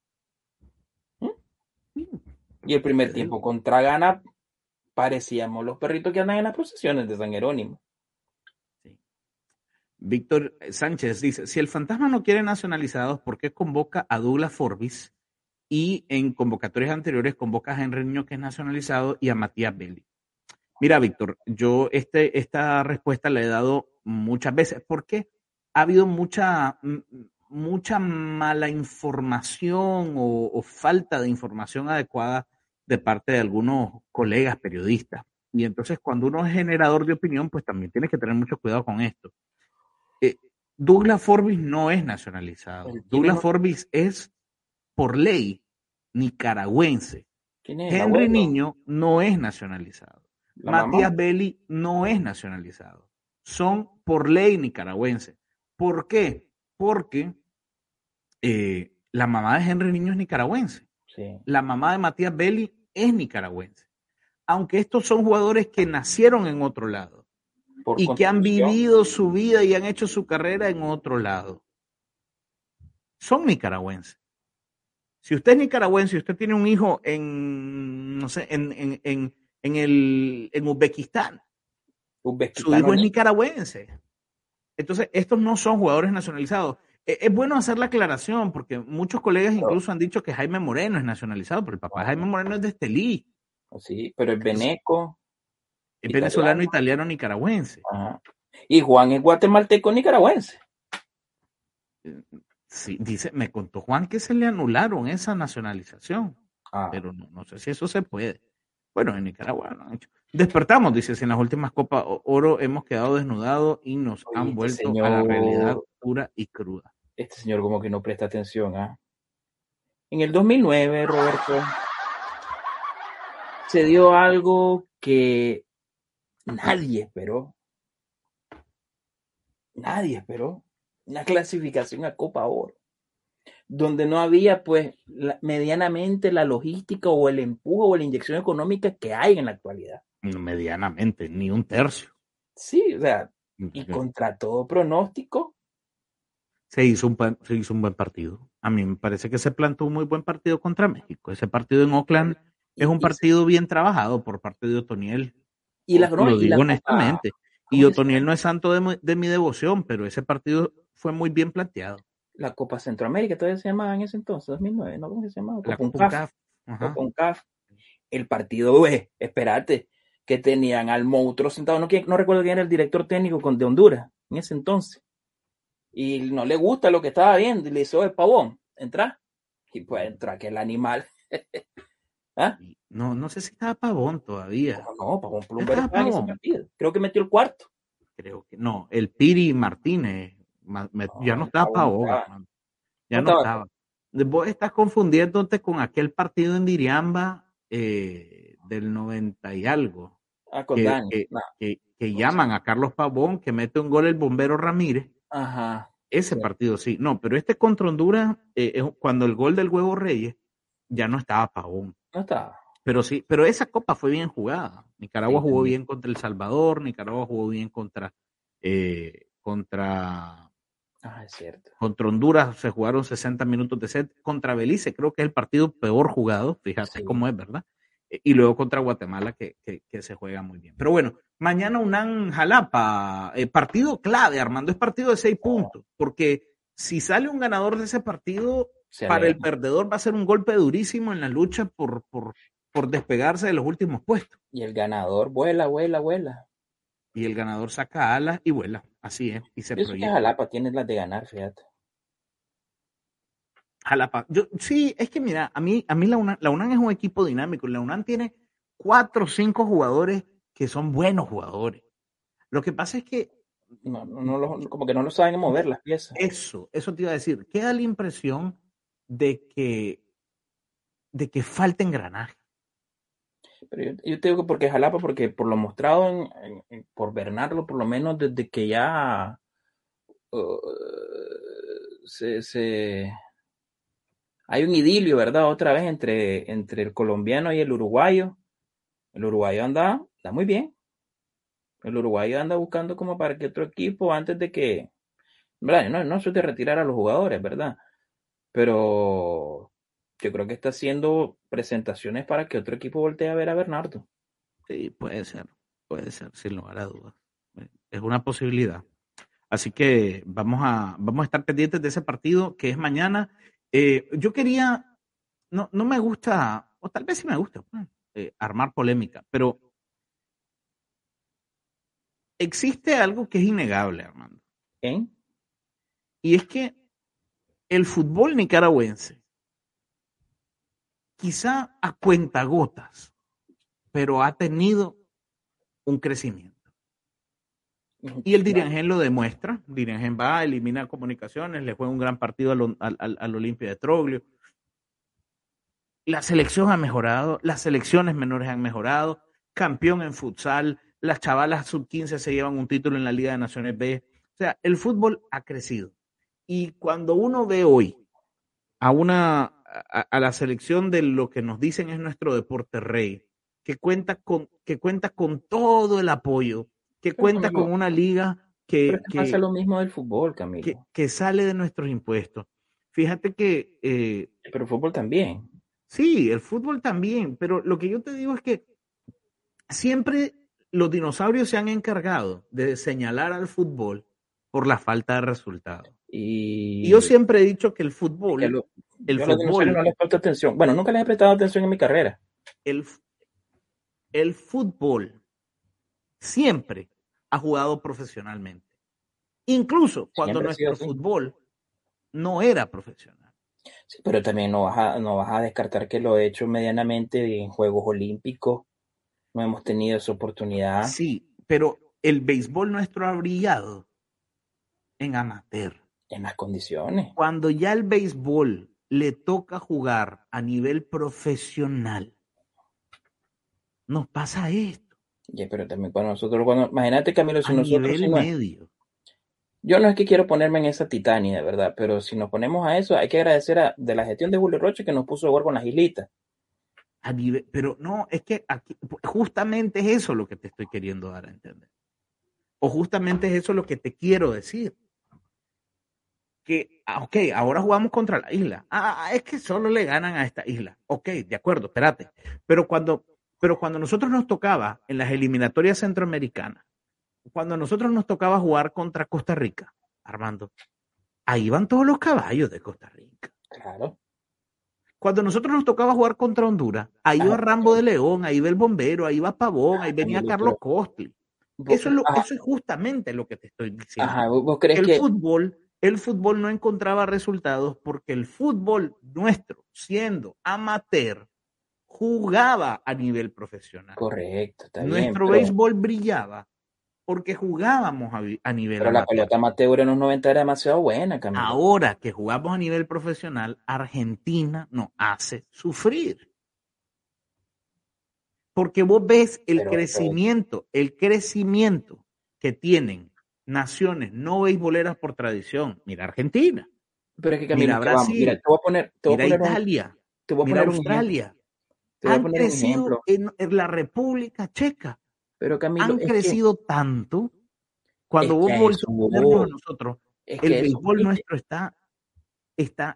¿Mm? Y el primer tiempo contra Ghana parecíamos los perritos que andan en las procesiones de San Jerónimo. Sí. Víctor Sánchez dice, si el fantasma no quiere nacionalizados, ¿por qué convoca a Douglas Forbis y en convocatorias anteriores convoca a Henry Niño, que es nacionalizado, y a Matías Belli? Mira, Víctor, yo este, esta respuesta la he dado muchas veces porque ha habido mucha, mucha mala información o, o falta de información adecuada de parte de algunos colegas periodistas. Y entonces cuando uno es generador de opinión, pues también tienes que tener mucho cuidado con esto. Eh, Douglas Forbis no es nacionalizado. Douglas no... Forbis es, por ley, nicaragüense. ¿Quién es Henry Niño no es nacionalizado. La Matías mamá. Belli no es nacionalizado. Son por ley nicaragüenses. ¿Por qué? Porque eh, la mamá de Henry Niño es nicaragüense. Sí. La mamá de Matías Belli es nicaragüense. Aunque estos son jugadores que nacieron en otro lado por y que han vivido su vida y han hecho su carrera en otro lado. Son nicaragüenses. Si usted es nicaragüense y usted tiene un hijo en, no sé, en, en, en En, el, en Uzbekistán. Uzbekistán. Su hijo es nicaragüense. Entonces, estos no son jugadores nacionalizados. Es, es bueno hacer la aclaración, porque muchos colegas incluso han dicho que Jaime Moreno es nacionalizado, pero el papá de Jaime Moreno es de Estelí. Sí, pero es veneco. Es italiano. Venezolano, italiano, nicaragüense. Ajá. Y Juan es guatemalteco nicaragüense. Sí, dice, me contó Juan que se le anularon esa nacionalización, ah. pero no, no sé si eso se puede. Bueno, en Nicaragua no han hecho. Despertamos, dice, si en las últimas Copas Oro hemos quedado desnudados y nos Oye, han este vuelto señor, a la realidad pura y cruda. Este señor como que no presta atención, ¿ah? ¿eh? En el dos mil nueve, Roberto, se dio algo que nadie esperó. Nadie esperó. Una clasificación a Copa Oro. donde no había pues la, medianamente la logística o el empuje o la inyección económica que hay en la actualidad. Medianamente, ni un tercio. Sí, o sea, y contra todo pronóstico. Se hizo, un, se hizo un buen partido. A mí me parece que se plantó un muy buen partido contra México. Ese partido en Oakland y, es un partido y, bien trabajado por parte de Otoniel. Y la, no, lo y digo la honestamente. Copa, y Otoniel no es santo de, de mi devoción, pero ese partido fue muy bien planteado. La Copa Centroamérica todavía se llamaba en ese entonces, dos mil nueve, ¿no? ¿Cómo se llamaba? La CONCACAF. CONCACAF. El partido, güey, espérate, que tenían al monstruo sentado, no, no recuerdo quién era el director técnico de Honduras en ese entonces. Y no le gusta lo que estaba viendo y le hizo el pavón, entra. Y pues entra aquel animal. ¿Ah? No, no sé si estaba Pavón todavía. No, no Pavón Plumber estaba en ese partido. Creo que metió el cuarto. Creo que no, el Piri Martínez. Me, me, no, ya no estaba Pavón. Estaba. Ya no, no estaba. estaba. Vos estás confundiéndote con aquel partido en Diriamba eh, del noventa y algo. Ah, con que, Dani. que, no. que, que llaman a Carlos Pavón, que mete un gol el Bombero Ramírez. Ajá. Ese sí. partido sí. No, pero este contra Honduras, eh, cuando el gol del Huevo Reyes, ya no estaba Pavón. No estaba. Pero sí, pero esa copa fue bien jugada. Nicaragua sí, jugó también. bien contra El Salvador, Nicaragua jugó bien contra eh, contra ah, es cierto. Contra Honduras se jugaron sesenta minutos de set, contra Belice creo que es el partido peor jugado, fíjate sí. cómo es, ¿verdad? Y luego contra Guatemala que, que, que se juega muy bien. Pero bueno, mañana UNAM Jalapa, eh, partido clave, Armando, es partido de seis puntos, porque si sale un ganador de ese partido, se para aleja. El perdedor va a ser un golpe durísimo en la lucha por, por, por despegarse de los últimos puestos. Y el ganador vuela, vuela, vuela. Y el ganador saca alas y vuela, así es. Y se Yo sé que Jalapa tiene las de ganar, fíjate. Jalapa. Yo, sí, es que mira, a mí, a mí la UNAM, la UNAM es un equipo dinámico. La UNAM tiene cuatro o cinco jugadores que son buenos jugadores. Lo que pasa es que no, no, no lo, como que no lo saben mover las piezas. Eso, eso te iba a decir. Queda la impresión de que, de que falta engranaje. Pero yo, yo te digo que porque Jalapa, porque por lo mostrado en, en, en, por Bernardo, por lo menos desde que ya uh, se, se hay un idilio, ¿verdad? Otra vez entre, entre el colombiano y el uruguayo. El uruguayo anda, anda muy bien. El uruguayo anda buscando como para que otro equipo, antes de que, ¿verdad? No, no soy de retirar a los jugadores, ¿verdad? Pero yo creo que está haciendo presentaciones para que otro equipo voltee a ver a Bernardo. Sí, puede ser, puede ser, sin lugar a dudas. Es una posibilidad. Así que vamos a, vamos a estar pendientes de ese partido que es mañana. Eh, yo quería, no, no me gusta, o tal vez sí me gusta, eh, armar polémica, pero existe algo que es innegable, Armando. ¿Eh? Y es que el fútbol nicaragüense, quizá a cuentagotas, pero ha tenido un crecimiento. Y el Diriangén lo demuestra. Diriangén va, elimina Comunicaciones, le juega un gran partido al, al, al Olimpia de Troglio. La selección ha mejorado, las selecciones menores han mejorado, campeón en futsal, las chavalas sub quince se llevan un título en la Liga de Naciones B. O sea, el fútbol ha crecido. Y cuando uno ve hoy a una a, a la selección de lo que nos dicen es nuestro deporte rey, que cuenta con, que cuenta con todo el apoyo, que pero cuenta Camilo, con una liga que, pero que pasa lo mismo del fútbol, Camilo. Que, que sale de nuestros impuestos. Fíjate que... Eh, pero el fútbol también. Sí, el fútbol también, pero lo que yo te digo es que siempre los dinosaurios se han encargado de señalar al fútbol por la falta de resultados. Y... y yo siempre he dicho que el fútbol... Que lo, el yo fútbol, a los no les falta atención. Bueno, nunca les he prestado atención en mi carrera. El, el fútbol siempre ha jugado profesionalmente. Incluso cuando siempre nuestro fútbol no era profesional. Sí, pero también no vas, a, no vas a descartar que lo he hecho medianamente en Juegos Olímpicos. No hemos tenido esa oportunidad. Sí, pero el béisbol nuestro ha brillado en amateur. En las condiciones. Cuando ya el béisbol le toca jugar a nivel profesional, nos pasa esto. Ya, pero también para nosotros, cuando, imagínate, Camilo, si a nosotros... nivel si no, medio. Yo no es que quiero ponerme en esa titania, de verdad, pero si nos ponemos a eso, hay que agradecer a, de la gestión de Julio Roche que nos puso a jugar con las islitas. A nivel, pero no, es que aquí, justamente es eso lo que te estoy queriendo dar a entender. O justamente es eso lo que te quiero decir. Que, ah, ok, ahora jugamos contra la isla. Ah, es que solo le ganan a esta isla. Ok, de acuerdo, espérate. Pero cuando, pero cuando nosotros nos tocaba en las eliminatorias centroamericanas, cuando nosotros nos tocaba jugar contra Costa Rica, Armando, ahí van todos los caballos de Costa Rica. Claro. Cuando nosotros nos tocaba jugar contra Honduras, ahí Ajá, va Rambo de León, ahí va el bombero, ahí va Pavón, ahí ajá, venía Camilo, Carlos pero Costli. vos, Eso es, lo, ajá, eso es justamente lo que te estoy diciendo. ajá, vos vos crees El que, fútbol, el fútbol no encontraba resultados porque el fútbol nuestro, siendo amateur, jugaba a nivel profesional. correcto, está bien, Nuestro pero, béisbol brillaba porque jugábamos a, a nivel pero la amateur. pelota amateur en los noventa era demasiado buena, Camilo. Ahora que jugamos a nivel profesional, Argentina nos hace sufrir. Porque vos ves el Pero, pero, crecimiento, el crecimiento que tienen naciones no beisboleras por tradición. Mira Argentina, pero es que Camilo, mira es que vamos, mira, te Brasil, voy a poner, te voy a mira poner un, Italia, te voy a mira poner un ejemplo, Australia. te voy a Han poner un crecido ejemplo, en, en la República Checa. pero Camilo, Han es que, crecido tanto. es Cuando que vos a volteas eso a vernos a voy, nosotros, es el que a eso béisbol viste, nuestro está, está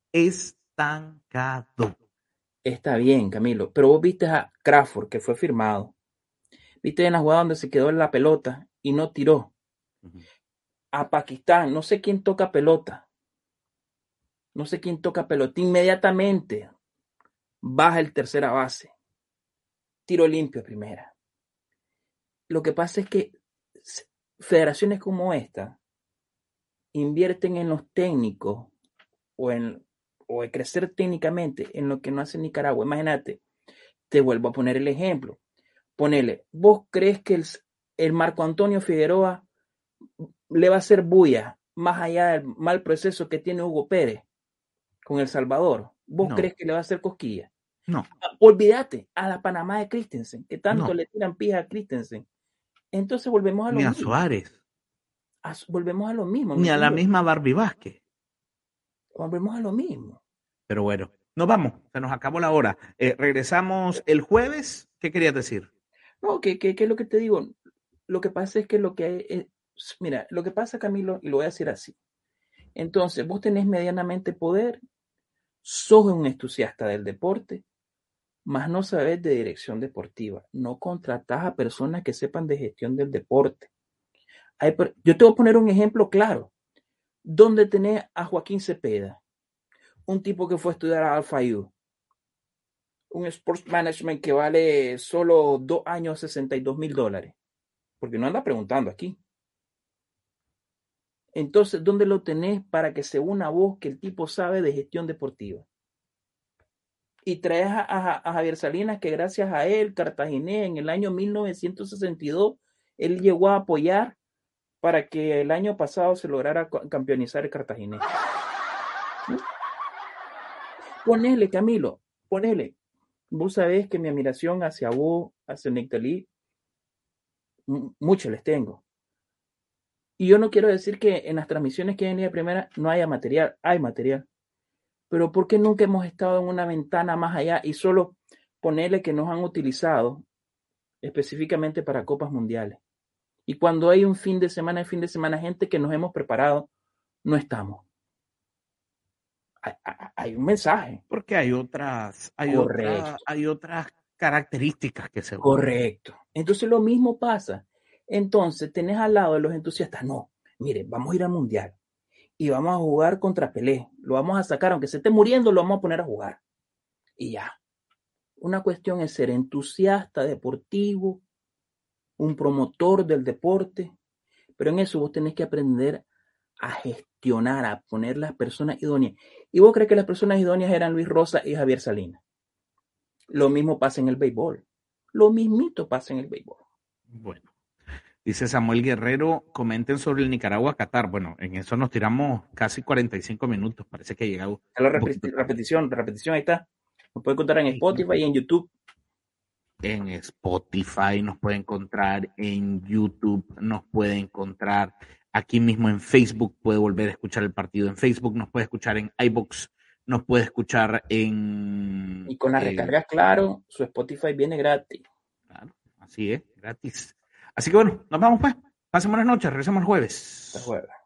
estancado. está bien, Camilo, pero vos viste a Crawford, que fue firmado, viste en la jugada donde se quedó en la pelota y no tiró, Ujú. a Pakistán, no sé quién toca pelota, no sé quién toca pelota, inmediatamente baja el tercera base, tiro limpio primera. Lo que pasa es que federaciones como esta invierten en los técnicos o en, o en crecer técnicamente en lo que no hace Nicaragua. Imagínate, te vuelvo a poner el ejemplo. Ponele, ¿vos crees que el, el Marco Antonio Figueroa le va a hacer bulla más allá del mal proceso que tiene Hugo Pérez con El Salvador? ¿Vos No, crees que le va a hacer cosquilla? no, Olvídate a la Panamá de Christensen, que tanto no. le tiran pija a Christensen. Entonces volvemos a lo Ni a mismo. Suárez, A, volvemos a lo mismo, ¿me ni a la entiendes? misma Barbie Vázquez. Volvemos a lo mismo. Pero bueno, nos vamos, se nos acabó la hora. Eh, regresamos el jueves. ¿Qué querías decir? No, ¿qué, qué, qué es lo que te digo? Lo que pasa es que lo que es, mira, lo que pasa, Camilo, y lo voy a decir así. Entonces, vos tenés medianamente poder, sos un entusiasta del deporte, mas no sabes de dirección deportiva. No contratás a personas que sepan de gestión del deporte. Hay, yo te voy a poner un ejemplo claro. ¿Dónde tenés a Joaquín Cepeda? Un tipo que fue a estudiar a Alpha U. Un sports management que vale solo dos años sesenta y dos mil dólares. Porque no anda preguntando aquí. Entonces, ¿dónde lo tenés para que se una voz que el tipo sabe de gestión deportiva? Y traes a, a, a Javier Salinas, que gracias a él, Cartaginés, en el año mil novecientos sesenta y dos, él llegó a apoyar para que el año pasado se lograra campeonizar el Cartaginés. ¿Sí? Ponele, Camilo, ponele. Vos sabés que mi admiración hacia vos, hacia Nectalí, mucho les tengo. Y yo no quiero decir que en las transmisiones que hay en Liga Primera no haya material, hay material. Pero ¿por qué nunca hemos estado en una ventana más allá y solo ponerle que nos han utilizado específicamente para copas mundiales? Y cuando hay un fin de semana, fin de semana, gente que nos hemos preparado, no estamos. Hay, hay un mensaje. Porque hay otras, hay Correcto. otras, hay otras características que se buscan. Correcto. Entonces lo mismo pasa. Entonces tenés al lado de los entusiastas, no, mire, vamos a ir al mundial y vamos a jugar contra Pelé. Lo vamos a sacar, aunque se esté muriendo, lo vamos a poner a jugar. Y ya. Una cuestión es ser entusiasta deportivo, un promotor del deporte, pero en eso vos tenés que aprender a gestionar, a poner las personas idóneas. ¿Y vos crees que las personas idóneas eran Luis Rosa y Javier Salinas? Lo mismo pasa en el béisbol. Lo mismito pasa en el béisbol. Bueno, dice Samuel Guerrero, comenten sobre el Nicaragua-Qatar. Bueno, en eso nos tiramos casi cuarenta y cinco minutos. Parece que ha llegado La un poquito tarde. repetición, repetición, ahí está. Nos puede encontrar en Spotify y en YouTube. En Spotify nos puede encontrar, en YouTube nos puede encontrar. aquí mismo en Facebook, puede volver a escuchar el partido en Facebook, nos puede escuchar en iVoox, nos puede escuchar en... Y con las eh, recargas, claro, su Spotify viene gratis. Claro, así es, gratis. Así que bueno, nos vamos pues. Pasen buenas noches, regresamos el jueves. Hasta jueves.